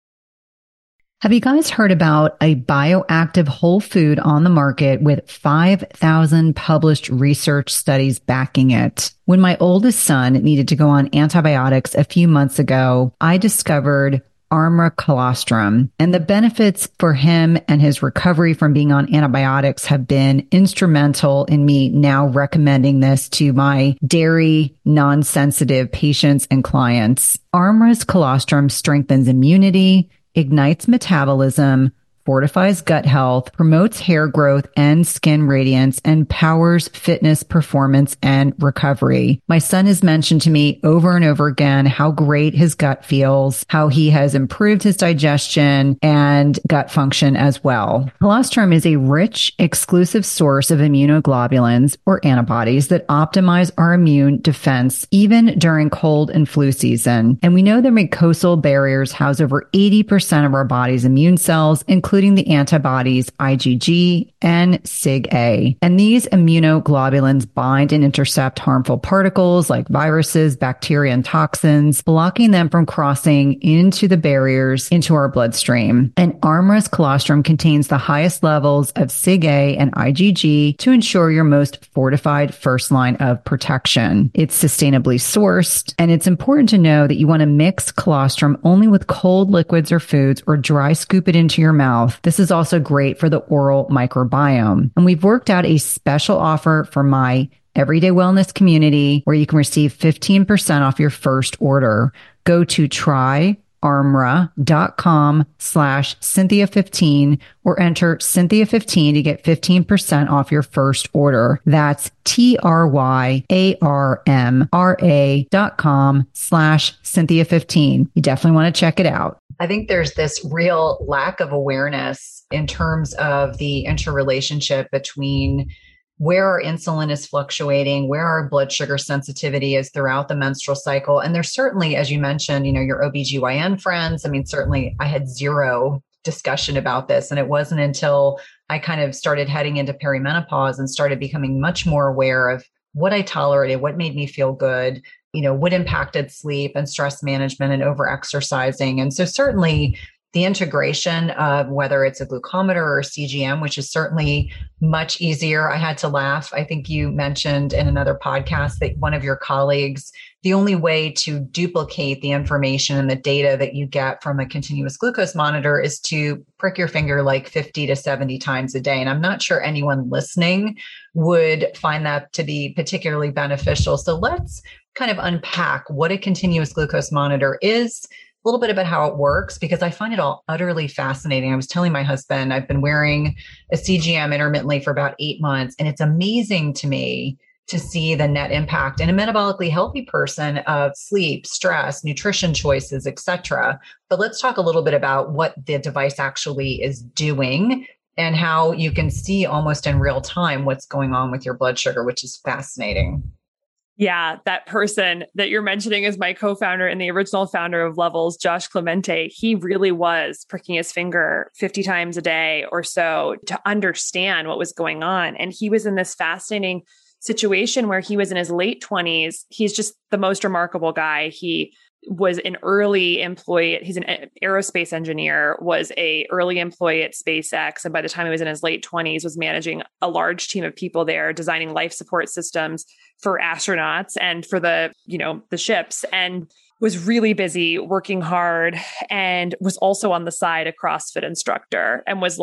Have you guys heard about a bioactive whole food on the market with 5,000 published research studies backing it? When my oldest son needed to go on antibiotics a few months ago, I discovered Armra Colostrum, and the benefits for him and his recovery from being on antibiotics have been instrumental in me now recommending this to my dairy non-sensitive patients and clients. Armra's colostrum strengthens immunity, ignites metabolism, fortifies gut health, promotes hair growth and skin radiance, and powers fitness, performance, and recovery. My son has mentioned to me over and over again how great his gut feels, how he has improved his digestion and gut function as well. Colostrum is a rich, exclusive source of immunoglobulins or antibodies that optimize our immune defense even during cold and flu season. And we know the mucosal barriers house over 80% of our body's immune cells, including the antibodies IgG and Sig-A. And these immunoglobulins bind and intercept harmful particles like viruses, bacteria, and toxins, blocking them from crossing into the barriers into our bloodstream. And Armra's colostrum contains the highest levels of Sig-A and IgG to ensure your most fortified first line of protection. It's sustainably sourced, and it's important to know that you want to mix colostrum only with cold liquids or foods or dry scoop it into your mouth. This is also great for the oral microbiome. And we've worked out a special offer for my Everyday Wellness community where you can receive 15% off your first order. Go to tryarmra.com/Cynthia15 or enter Cynthia15 to get 15% off your first order. That's tryarmra.com/Cynthia15. You definitely want to check it out. I think there's this real lack of awareness in terms of the interrelationship between where our insulin is fluctuating, where our blood sugar sensitivity is throughout the menstrual cycle. And there's certainly, as you mentioned, your OBGYN friends. I mean, certainly I had zero discussion about this. And it wasn't until I kind of started heading into perimenopause and started becoming much more aware of what I tolerated, what made me feel good, what impacted sleep and stress management and over-exercising. And so certainly the integration of whether it's a glucometer or CGM, which is certainly much easier. I had to laugh. I think you mentioned in another podcast that one of your colleagues, the only way to duplicate the information and the data that you get from a continuous glucose monitor is to prick your finger like 50 to 70 times a day. And I'm not sure anyone listening would find that to be particularly beneficial. So let's kind of unpack what a continuous glucose monitor is, a little bit about how it works, because I find it all utterly fascinating. I was telling my husband, I've been wearing a CGM intermittently for about 8 months, and it's amazing to me to see the net impact in a metabolically healthy person of sleep, stress, nutrition choices, etc. But let's talk a little bit about what the device actually is doing and how you can see almost in real time what's going on with your blood sugar, which is fascinating. Yeah, that person that you're mentioning is my co-founder and the original founder of Levels, Josh Clemente. He really was pricking his finger 50 times a day or so to understand what was going on. And he was in this fascinating situation where he was in his late 20s. He's just the most remarkable guy. He was an early employee. He's an aerospace engineer, was a early employee at SpaceX. And by the time he was in his late 20s, was managing a large team of people there, designing life support systems for astronauts and for the ships, and was really busy, working hard, and was also on the side a CrossFit instructor and was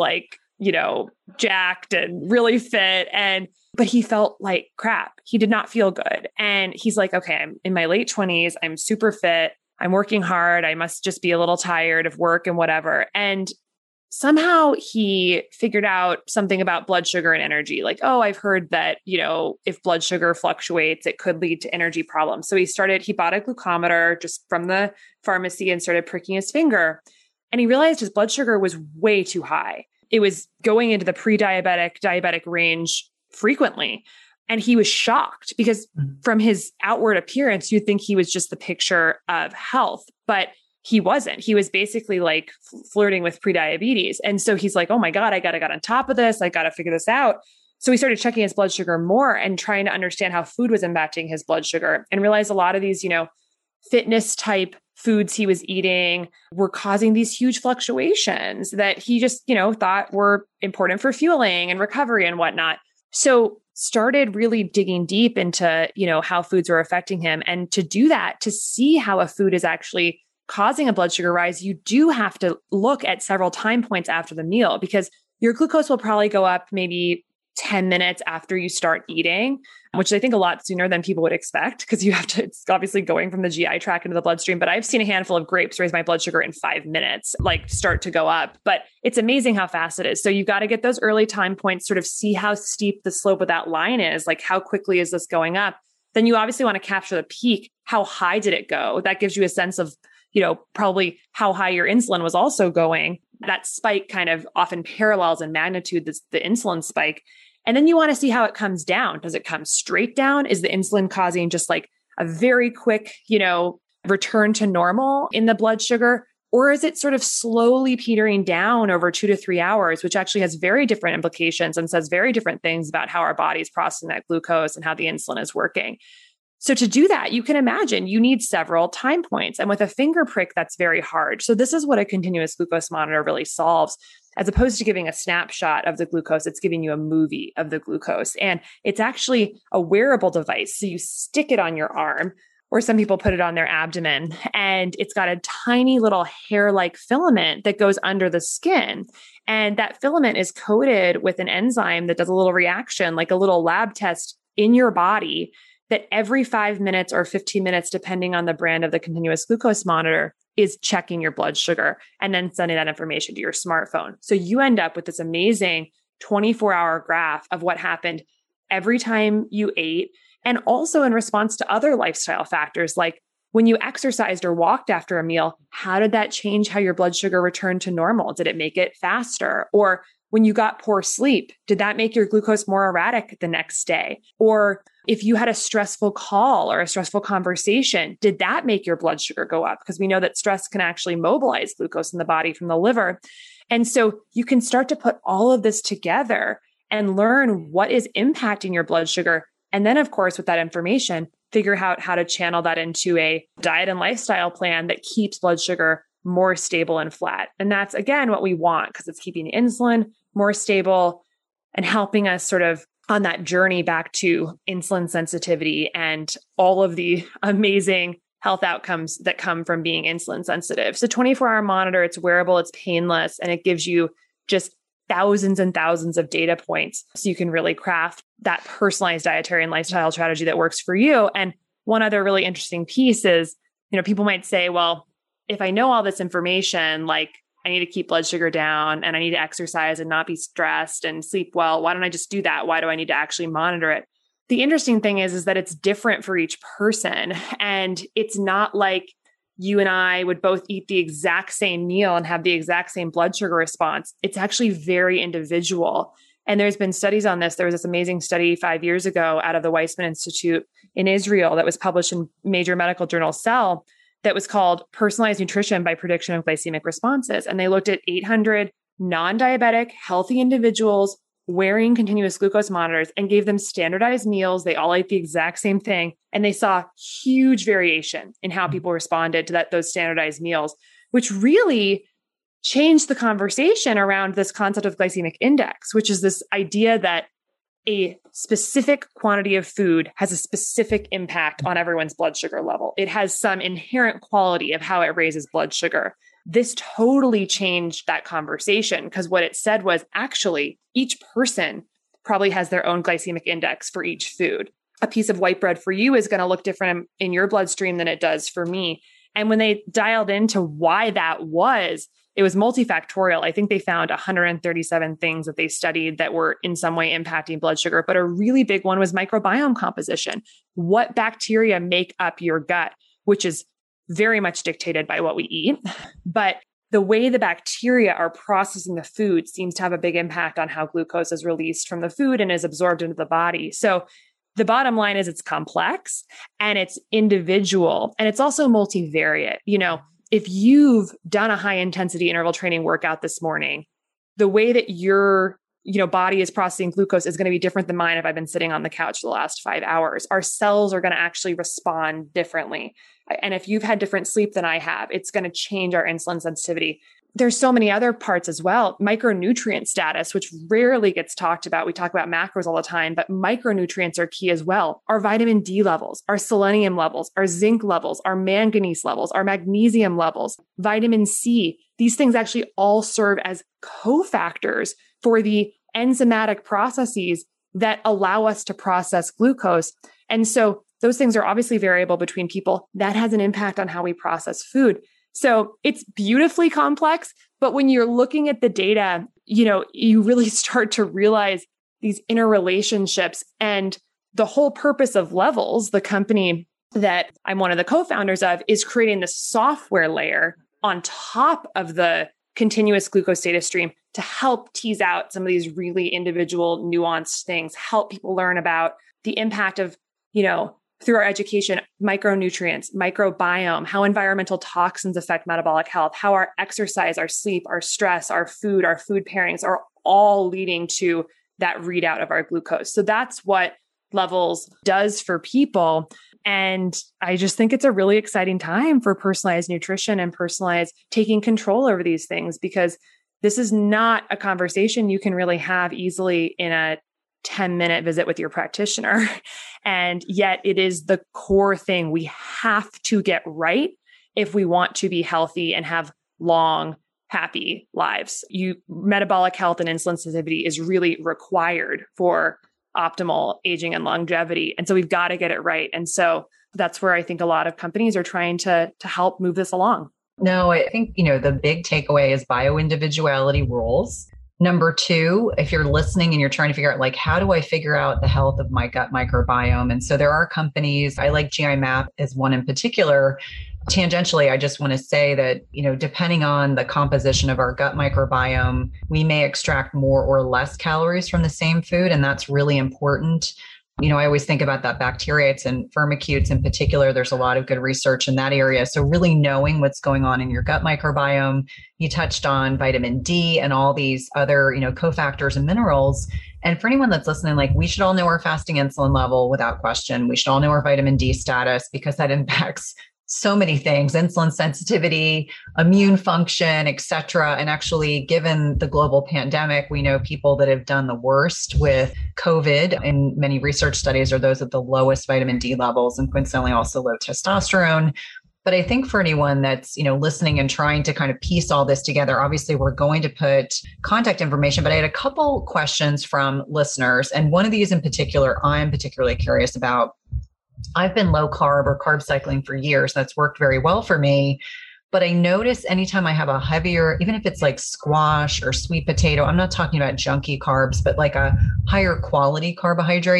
jacked and really fit. But he felt like crap. He did not feel good. And he's like, okay, I'm in my late 20s. I'm super fit. I'm working hard. I must just be a little tired of work and whatever. And somehow he figured out something about blood sugar and energy. Like, oh, I've heard that, if blood sugar fluctuates, it could lead to energy problems. So he bought a glucometer just from the pharmacy and started pricking his finger. And he realized his blood sugar was way too high. It was going into the pre-diabetic, diabetic range frequently. And he was shocked because from his outward appearance, you'd think he was just the picture of health, but he wasn't. He was basically like flirting with prediabetes. And so he's like, oh my God, I got to get on top of this. I got to figure this out. So he started checking his blood sugar more and trying to understand how food was impacting his blood sugar, and realized a lot of these, fitness type foods he was eating were causing these huge fluctuations that he just, thought were important for fueling and recovery and whatnot. So started really digging deep into, how foods were affecting him. And to do that, to see how a food is actually causing a blood sugar rise, you do have to look at several time points after the meal, because your glucose will probably go up maybe 10 minutes after you start eating, which I think a lot sooner than people would expect, because it's obviously going from the GI tract into the bloodstream. But I've seen a handful of grapes raise my blood sugar in 5 minutes, start to go up. But it's amazing how fast it is. So you've got to get those early time points, sort of see how steep the slope of that line is, like how quickly is this going up? Then you obviously want to capture the peak. How high did it go? That gives you a sense of, probably how high your insulin was also going. That spike kind of often parallels in magnitude the insulin spike. And then you want to see how it comes down. Does it come straight down? Is the insulin causing just like a very quick, return to normal in the blood sugar? Or is it sort of slowly petering down over 2 to 3 hours, which actually has very different implications and says very different things about how our body's processing that glucose and how the insulin is working? So to do that, you can imagine you need several time points. And with a finger prick, that's very hard. So this is what a continuous glucose monitor really solves. As opposed to giving a snapshot of the glucose, it's giving you a movie of the glucose. And it's actually a wearable device. So you stick it on your arm, or some people put it on their abdomen, and it's got a tiny little hair-like filament that goes under the skin. And that filament is coated with an enzyme that does a little reaction, like a little lab test in your body, that every 5 minutes or 15 minutes, depending on the brand of the continuous glucose monitor, is checking your blood sugar and then sending that information to your smartphone. So you end up with this amazing 24-hour graph of what happened every time you ate, and also in response to other lifestyle factors, like when you exercised or walked after a meal, how did that change how your blood sugar returned to normal? Did it make it faster? Or when you got poor sleep, did that make your glucose more erratic the next day? Or if you had a stressful call or a stressful conversation, did that make your blood sugar go up? Because we know that stress can actually mobilize glucose in the body from the liver. And so you can start to put all of this together and learn what is impacting your blood sugar. And then, of course, with that information, figure out how to channel that into a diet and lifestyle plan that keeps blood sugar more stable and flat. And that's, again, what we want, because it's keeping insulin more stable and helping us sort of on that journey back to insulin sensitivity and all of the amazing health outcomes that come from being insulin sensitive. So 24-hour monitor, it's wearable, it's painless, and it gives you just thousands and thousands of data points. So you can really craft that personalized dietary and lifestyle strategy that works for you. And one other really interesting piece is, people might say, well, if I know all this information, like I need to keep blood sugar down and I need to exercise and not be stressed and sleep well, why don't I just do that? Why do I need to actually monitor it? The interesting thing is that it's different for each person. And it's not like you and I would both eat the exact same meal and have the exact same blood sugar response. It's actually very individual. And there's been studies on this. There was this amazing study 5 years ago out of the Weizmann Institute in Israel that was published in major medical journal Cell that was called Personalized Nutrition by Prediction of Glycemic Responses. And they looked at 800 non-diabetic, healthy individuals wearing continuous glucose monitors and gave them standardized meals. They all ate the exact same thing. And they saw huge variation in how people responded to those standardized meals, which really changed the conversation around this concept of glycemic index, which is this idea that a specific quantity of food has a specific impact on everyone's blood sugar level. It has some inherent quality of how it raises blood sugar. This totally changed that conversation because what it said was actually each person probably has their own glycemic index for each food. A piece of white bread for you is going to look different in your bloodstream than it does for me. And when they dialed into why that was, it was multifactorial. I think they found 137 things that they studied that were in some way impacting blood sugar. But a really big one was microbiome composition. What bacteria make up your gut, which is very much dictated by what we eat. But the way the bacteria are processing the food seems to have a big impact on how glucose is released from the food and is absorbed into the body. So the bottom line is it's complex and it's individual and it's also multivariate. If you've done a high intensity interval training workout this morning, the way that your body is processing glucose is going to be different than mine if I've been sitting on the couch for the last 5 hours. Our cells are going to actually respond differently. And if you've had different sleep than I have, it's going to change our insulin sensitivity. There's so many other parts as well. Micronutrient status, which rarely gets talked about. We talk about macros all the time, but micronutrients are key as well. Our vitamin D levels, our selenium levels, our zinc levels, our manganese levels, our magnesium levels, vitamin C. These things actually all serve as cofactors for the enzymatic processes that allow us to process glucose. And so those things are obviously variable between people. That has an impact on how we process food. So it's beautifully complex, but when you're looking at the data, you really start to realize these interrelationships. And the whole purpose of Levels, the company that I'm one of the co-founders of, is creating the software layer on top of the continuous glucose data stream to help tease out some of these really individual nuanced things, help people learn about the impact of, through our education, micronutrients, microbiome, how environmental toxins affect metabolic health, how our exercise, our sleep, our stress, our food pairings are all leading to that readout of our glucose. So that's what Levels does for people. And I just think it's a really exciting time for personalized nutrition and personalized taking control over these things, because this is not a conversation you can really have easily in a 10-minute visit with your practitioner. And yet it is the core thing we have to get right if we want to be healthy and have long, happy lives. Metabolic health and insulin sensitivity is really required for optimal aging and longevity. And so we've got to get it right. And so that's where I think a lot of companies are trying to help move this along. No, I think, the big takeaway is bioindividuality rules. Number two, if you're listening and you're trying to figure out, how do I figure out the health of my gut microbiome? And so there are companies, I like GI Map as one in particular. Tangentially, I just want to say that, depending on the composition of our gut microbiome, we may extract more or less calories from the same food. And that's really important. I always think about that bacteria and firmicutes in particular. There's a lot of good research in that area. So really knowing what's going on in your gut microbiome. You touched on vitamin D and all these other, cofactors and minerals. And for anyone that's listening, we should all know our fasting insulin level without question. We should all know our vitamin D status because that impacts so many things, insulin sensitivity, immune function, et cetera. And actually, given the global pandemic, we know people that have done the worst with COVID in many research studies are those at the lowest vitamin D levels, and coincidentally also low testosterone. But I think for anyone that's, listening and trying to kind of piece all this together, obviously we're going to put contact information, but I had a couple questions from listeners. And one of these in particular, I'm particularly curious about. I've been low carb or carb cycling for years. That's worked very well for me. But I notice anytime I have a heavier, even if it's like squash or sweet potato, I'm not talking about junky carbs, but like a higher quality carbohydrate,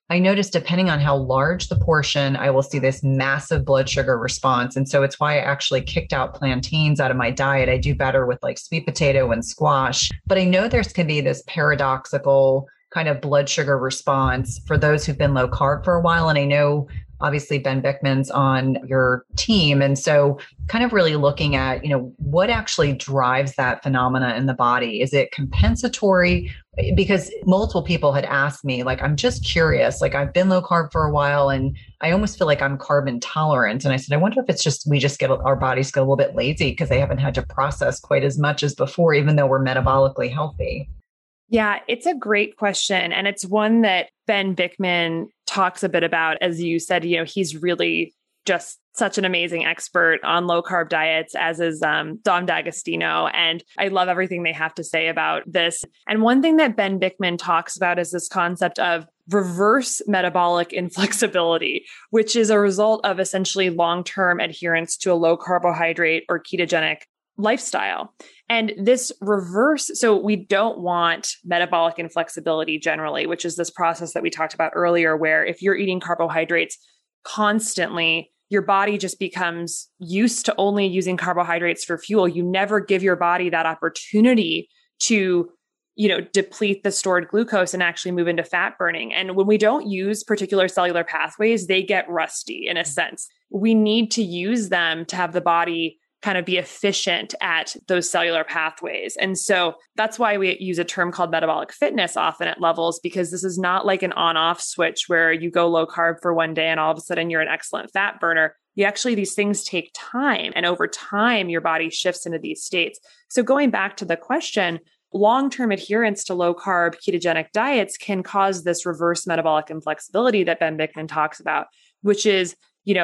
I notice depending on how large the portion, I will see this massive blood sugar response. And so it's why I actually kicked out plantains out of my diet. I do better with like sweet potato and squash. But I know there's can be this paradoxical kind of blood sugar response for those who've been low carb for a while. And I know obviously Ben Bikman's on your team. And so kind of really looking at, what actually drives that phenomena in the body? Is it compensatory? Because multiple people had asked me, like, I'm just curious, like I've been low carb for a while and I almost feel like I'm carb intolerant. And I said, I wonder if it's just, our bodies get a little bit lazy because they haven't had to process quite as much as before, even though we're metabolically healthy. Yeah, it's a great question. And it's one that Ben Bikman talks a bit about. As you said, he's really just such an amazing expert on low carb diets, as is Dom D'Agostino. And I love everything they have to say about this. And one thing that Ben Bikman talks about is this concept of reverse metabolic inflexibility, which is a result of essentially long-term adherence to a low carbohydrate or ketogenic lifestyle. And this reverse, so we don't want metabolic inflexibility generally, which is this process that we talked about earlier, where if you're eating carbohydrates constantly, your body just becomes used to only using carbohydrates for fuel. You never give your body that opportunity to, deplete the stored glucose and actually move into fat burning. And when we don't use particular cellular pathways, they get rusty in a sense. We need to use them to have the body kind of be efficient at those cellular pathways. And so that's why we use a term called metabolic fitness often at Levels, because this is not like an on-off switch where you go low carb for one day and all of a sudden you're an excellent fat burner. These things take time. And over time, your body shifts into these states. So going back to the question, long-term adherence to low carb ketogenic diets can cause this reverse metabolic inflexibility that Ben Bikman talks about, which is,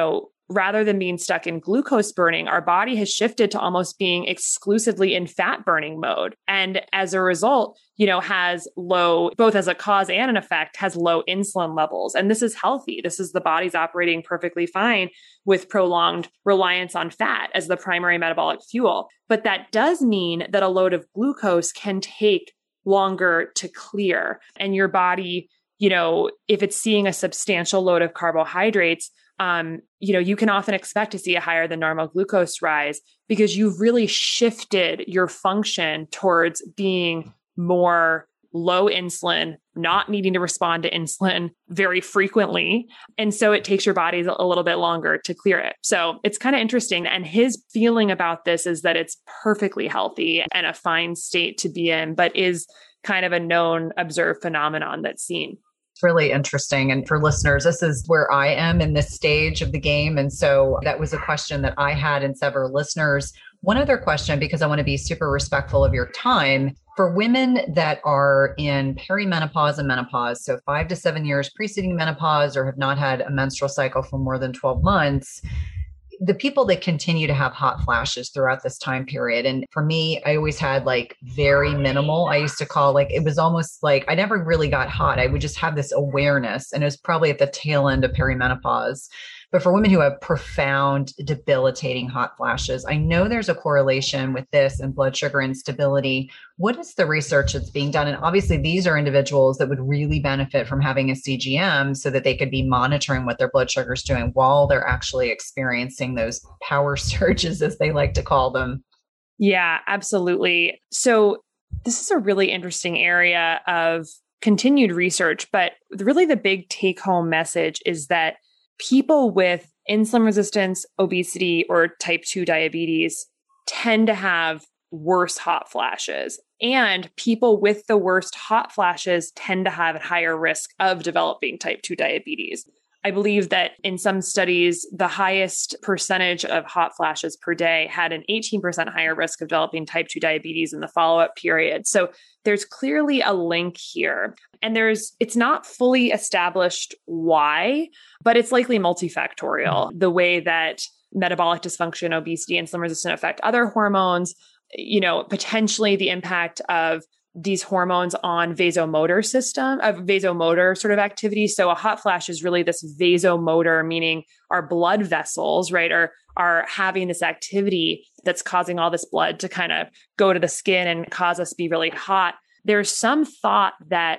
rather than being stuck in glucose burning, our body has shifted to almost being exclusively in fat burning mode. And as a result, has low, both as a cause and an effect, has low insulin levels. And this is healthy. This is the body's operating perfectly fine with prolonged reliance on fat as the primary metabolic fuel. But that does mean that a load of glucose can take longer to clear. And your body, if it's seeing a substantial load of carbohydrates, you can often expect to see a higher than normal glucose rise because you've really shifted your function towards being more low insulin, not needing to respond to insulin very frequently. And so it takes your body a little bit longer to clear it. So it's kind of interesting. And his feeling about this is that it's perfectly healthy and a fine state to be in, but is kind of a known observed phenomenon that's seen. Really interesting. And for listeners, this is where I am in this stage of the game. And so that was a question that I had and several listeners. One other question, because I want to be super respectful of your time, for women that are in perimenopause and menopause, so 5 to 7 years preceding menopause or have not had a menstrual cycle for more than 12 months, the people that continue to have hot flashes throughout this time period. And for me, I always had like very minimal. I used to call it was almost like I never really got hot. I would just have this awareness. And it was probably at the tail end of perimenopause. But for women who have profound, debilitating hot flashes, I know there's a correlation with this and blood sugar instability. What is the research that's being done? And obviously, these are individuals that would really benefit from having a CGM so that they could be monitoring what their blood sugar is doing while they're actually experiencing those power surges, as they like to call them. Yeah, absolutely. So this is a really interesting area of continued research, but really the big take-home message is that people with insulin resistance, obesity, or type 2 diabetes tend to have worse hot flashes. And people with the worst hot flashes tend to have a higher risk of developing type 2 diabetes. I believe that in some studies, the highest percentage of hot flashes per day had an 18% higher risk of developing type 2 diabetes in the follow-up period. So there's clearly a link here. And it's not fully established why, but it's likely multifactorial. The way that metabolic dysfunction, obesity, insulin resistance affect other hormones, potentially the impact of these hormones on vasomotor sort of activity. So a hot flash is really this vasomotor, meaning our blood vessels, right, are having this activity that's causing all this blood to kind of go to the skin and cause us to be really hot. There's some thought that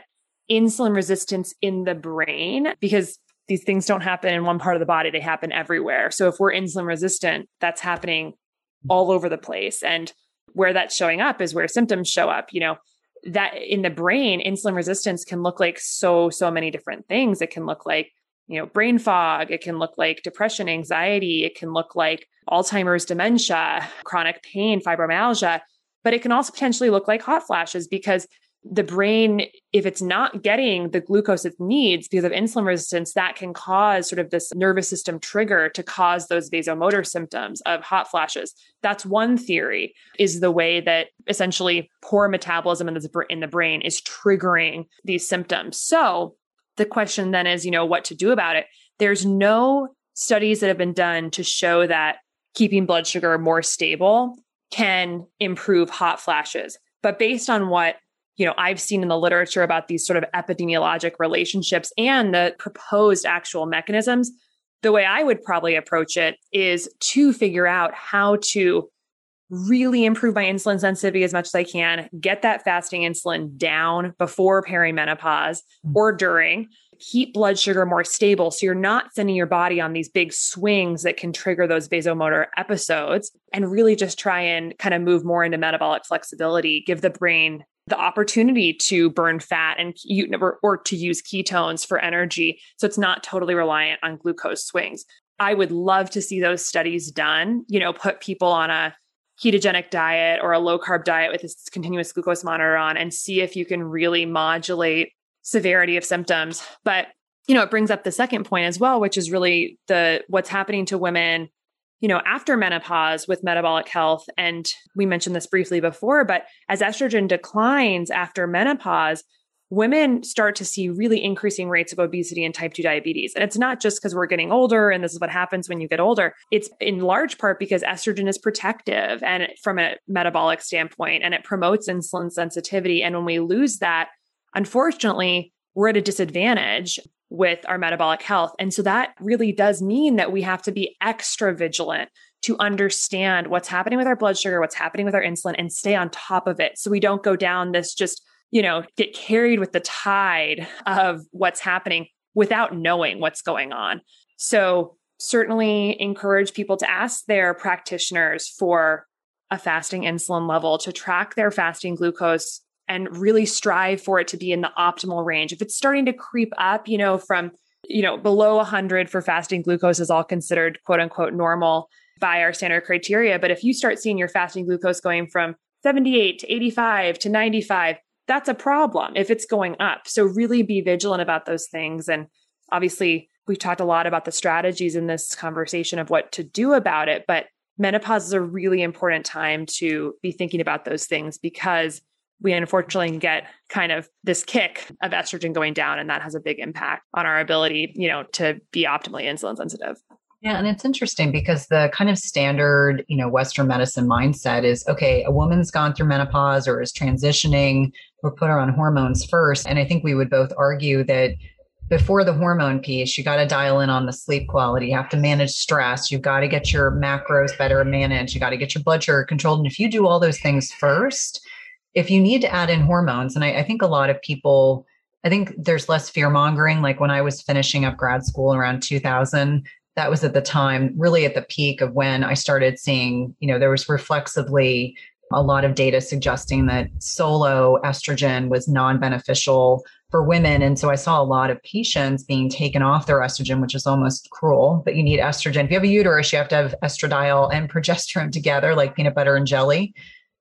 insulin resistance in the brain, because these things don't happen in one part of the body, they happen everywhere. So if we're insulin resistant, that's happening all over the place. And where that's showing up is where symptoms show up. That in the brain, insulin resistance can look like so many different things. It can look like, brain fog. It can look like depression, anxiety. It can look like Alzheimer's, dementia, chronic pain, fibromyalgia, but it can also potentially look like hot flashes, because the brain, if it's not getting the glucose it needs because of insulin resistance, that can cause sort of this nervous system trigger to cause those vasomotor symptoms of hot flashes. That's one theory, is the way that essentially poor metabolism in the brain is triggering these symptoms. So the question then is, what to do about it? There's no studies that have been done to show that keeping blood sugar more stable can improve hot flashes. But based on what I've seen in the literature about these sort of epidemiologic relationships and the proposed actual mechanisms, the way I would probably approach it is to figure out how to really improve my insulin sensitivity as much as I can, get that fasting insulin down before perimenopause or during, keep blood sugar more stable so you're not sending your body on these big swings that can trigger those vasomotor episodes, and really just try and kind of move more into metabolic flexibility, give the brain the opportunity to burn fat and or to use ketones for energy. So it's not totally reliant on glucose swings. I would love to see those studies done, put people on a ketogenic diet or a low carb diet with this continuous glucose monitor on, and see if you can really modulate severity of symptoms. But, it brings up the second point as well, which is really what's happening to women after menopause with metabolic health. And we mentioned this briefly before, but as estrogen declines after menopause, women start to see really increasing rates of obesity and type 2 diabetes. And it's not just because we're getting older and this is what happens when you get older. It's in large part because estrogen is protective and from a metabolic standpoint, and it promotes insulin sensitivity. And when we lose that, unfortunately, we're at a disadvantage with our metabolic health. And so that really does mean that we have to be extra vigilant to understand what's happening with our blood sugar, what's happening with our insulin, and stay on top of it. So we don't go down this just, get carried with the tide of what's happening without knowing what's going on. So certainly encourage people to ask their practitioners for a fasting insulin level, to track their fasting glucose and really strive for it to be in the optimal range. If it's starting to creep up, from, below 100 for fasting glucose is all considered quote unquote normal by our standard criteria. But if you start seeing your fasting glucose going from 78 to 85 to 95, that's a problem if it's going up. So really be vigilant about those things. And obviously we've talked a lot about the strategies in this conversation of what to do about it, but menopause is a really important time to be thinking about those things, because we unfortunately get kind of this kick of estrogen going down, and that has a big impact on our ability, to be optimally insulin sensitive. Yeah. And it's interesting because the kind of standard, Western medicine mindset is, okay, a woman's gone through menopause or is transitioning, we'll put her on hormones first. And I think we would both argue that before the hormone piece, you got to dial in on the sleep quality. You have to manage stress. You've got to get your macros better managed. You got to get your blood sugar controlled. And if you do all those things first, if you need to add in hormones, and I think a lot of people, I think there's less fear mongering. Like when I was finishing up grad school around 2000, that was at the time, really at the peak of when I started seeing, there was reflexively a lot of data suggesting that solo estrogen was non-beneficial for women. And so I saw a lot of patients being taken off their estrogen, which is almost cruel, but you need estrogen. If you have a uterus, you have to have estradiol and progesterone together, like peanut butter and jelly,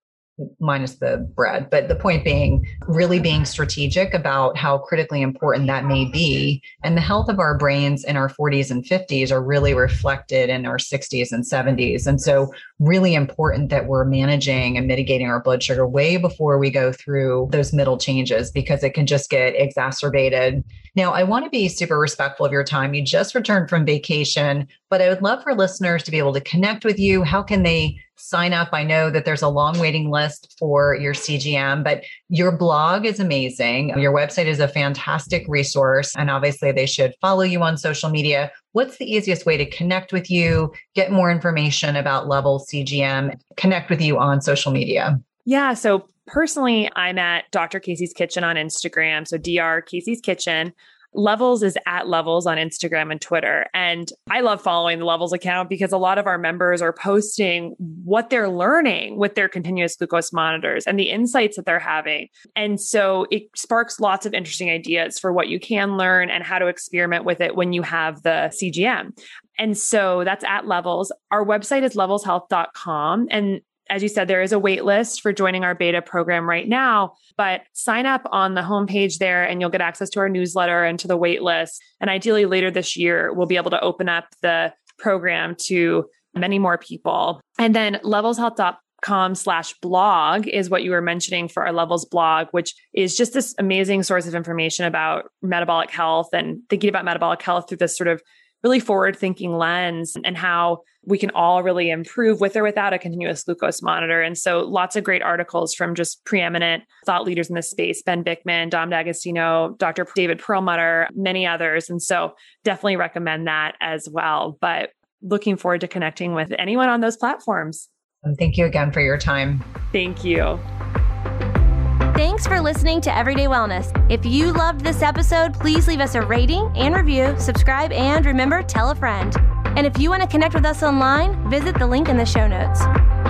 minus the bread. But the point being, really being strategic about how critically important that may be. And the health of our brains in our 40s and 50s are really reflected in our 60s and 70s. And so really important that we're managing and mitigating our blood sugar way before we go through those middle changes, because it can just get exacerbated. Now, I want to be super respectful of your time. You just returned from vacation, but I would love for listeners to be able to connect with you. How can they sign up? I know that there's a long waiting list for your CGM, but your blog is amazing. Your website is a fantastic resource. And obviously they should follow you on social media. What's the easiest way to connect with you, get more information about Levels CGM, connect with you on social media? Yeah. So personally, I'm at Dr. Casey's Kitchen on Instagram. So Dr. Casey's Kitchen. Levels is at Levels on Instagram and Twitter. And I love following the Levels account because a lot of our members are posting what they're learning with their continuous glucose monitors and the insights that they're having. And so it sparks lots of interesting ideas for what you can learn and how to experiment with it when you have the CGM. And so that's at Levels. Our website is levelshealth.com. And as you said, there is a wait list for joining our beta program right now, but sign up on the homepage there and you'll get access to our newsletter and to the wait list. And ideally later this year, we'll be able to open up the program to many more people. And then levelshealth.com/blog is what you were mentioning for our Levels blog, which is just this amazing source of information about metabolic health and thinking about metabolic health through this sort of really forward-thinking lens and how we can all really improve with or without a continuous glucose monitor. And so lots of great articles from just preeminent thought leaders in this space, Ben Bikman, Dom D'Agostino, Dr. David Perlmutter, many others. And so definitely recommend that as well. But looking forward to connecting with anyone on those platforms. And thank you again for your time. Thank you. Thanks for listening to Everyday Wellness. If you loved this episode, please leave us a rating and review, subscribe, and remember, tell a friend. And if you want to connect with us online, visit the link in the show notes.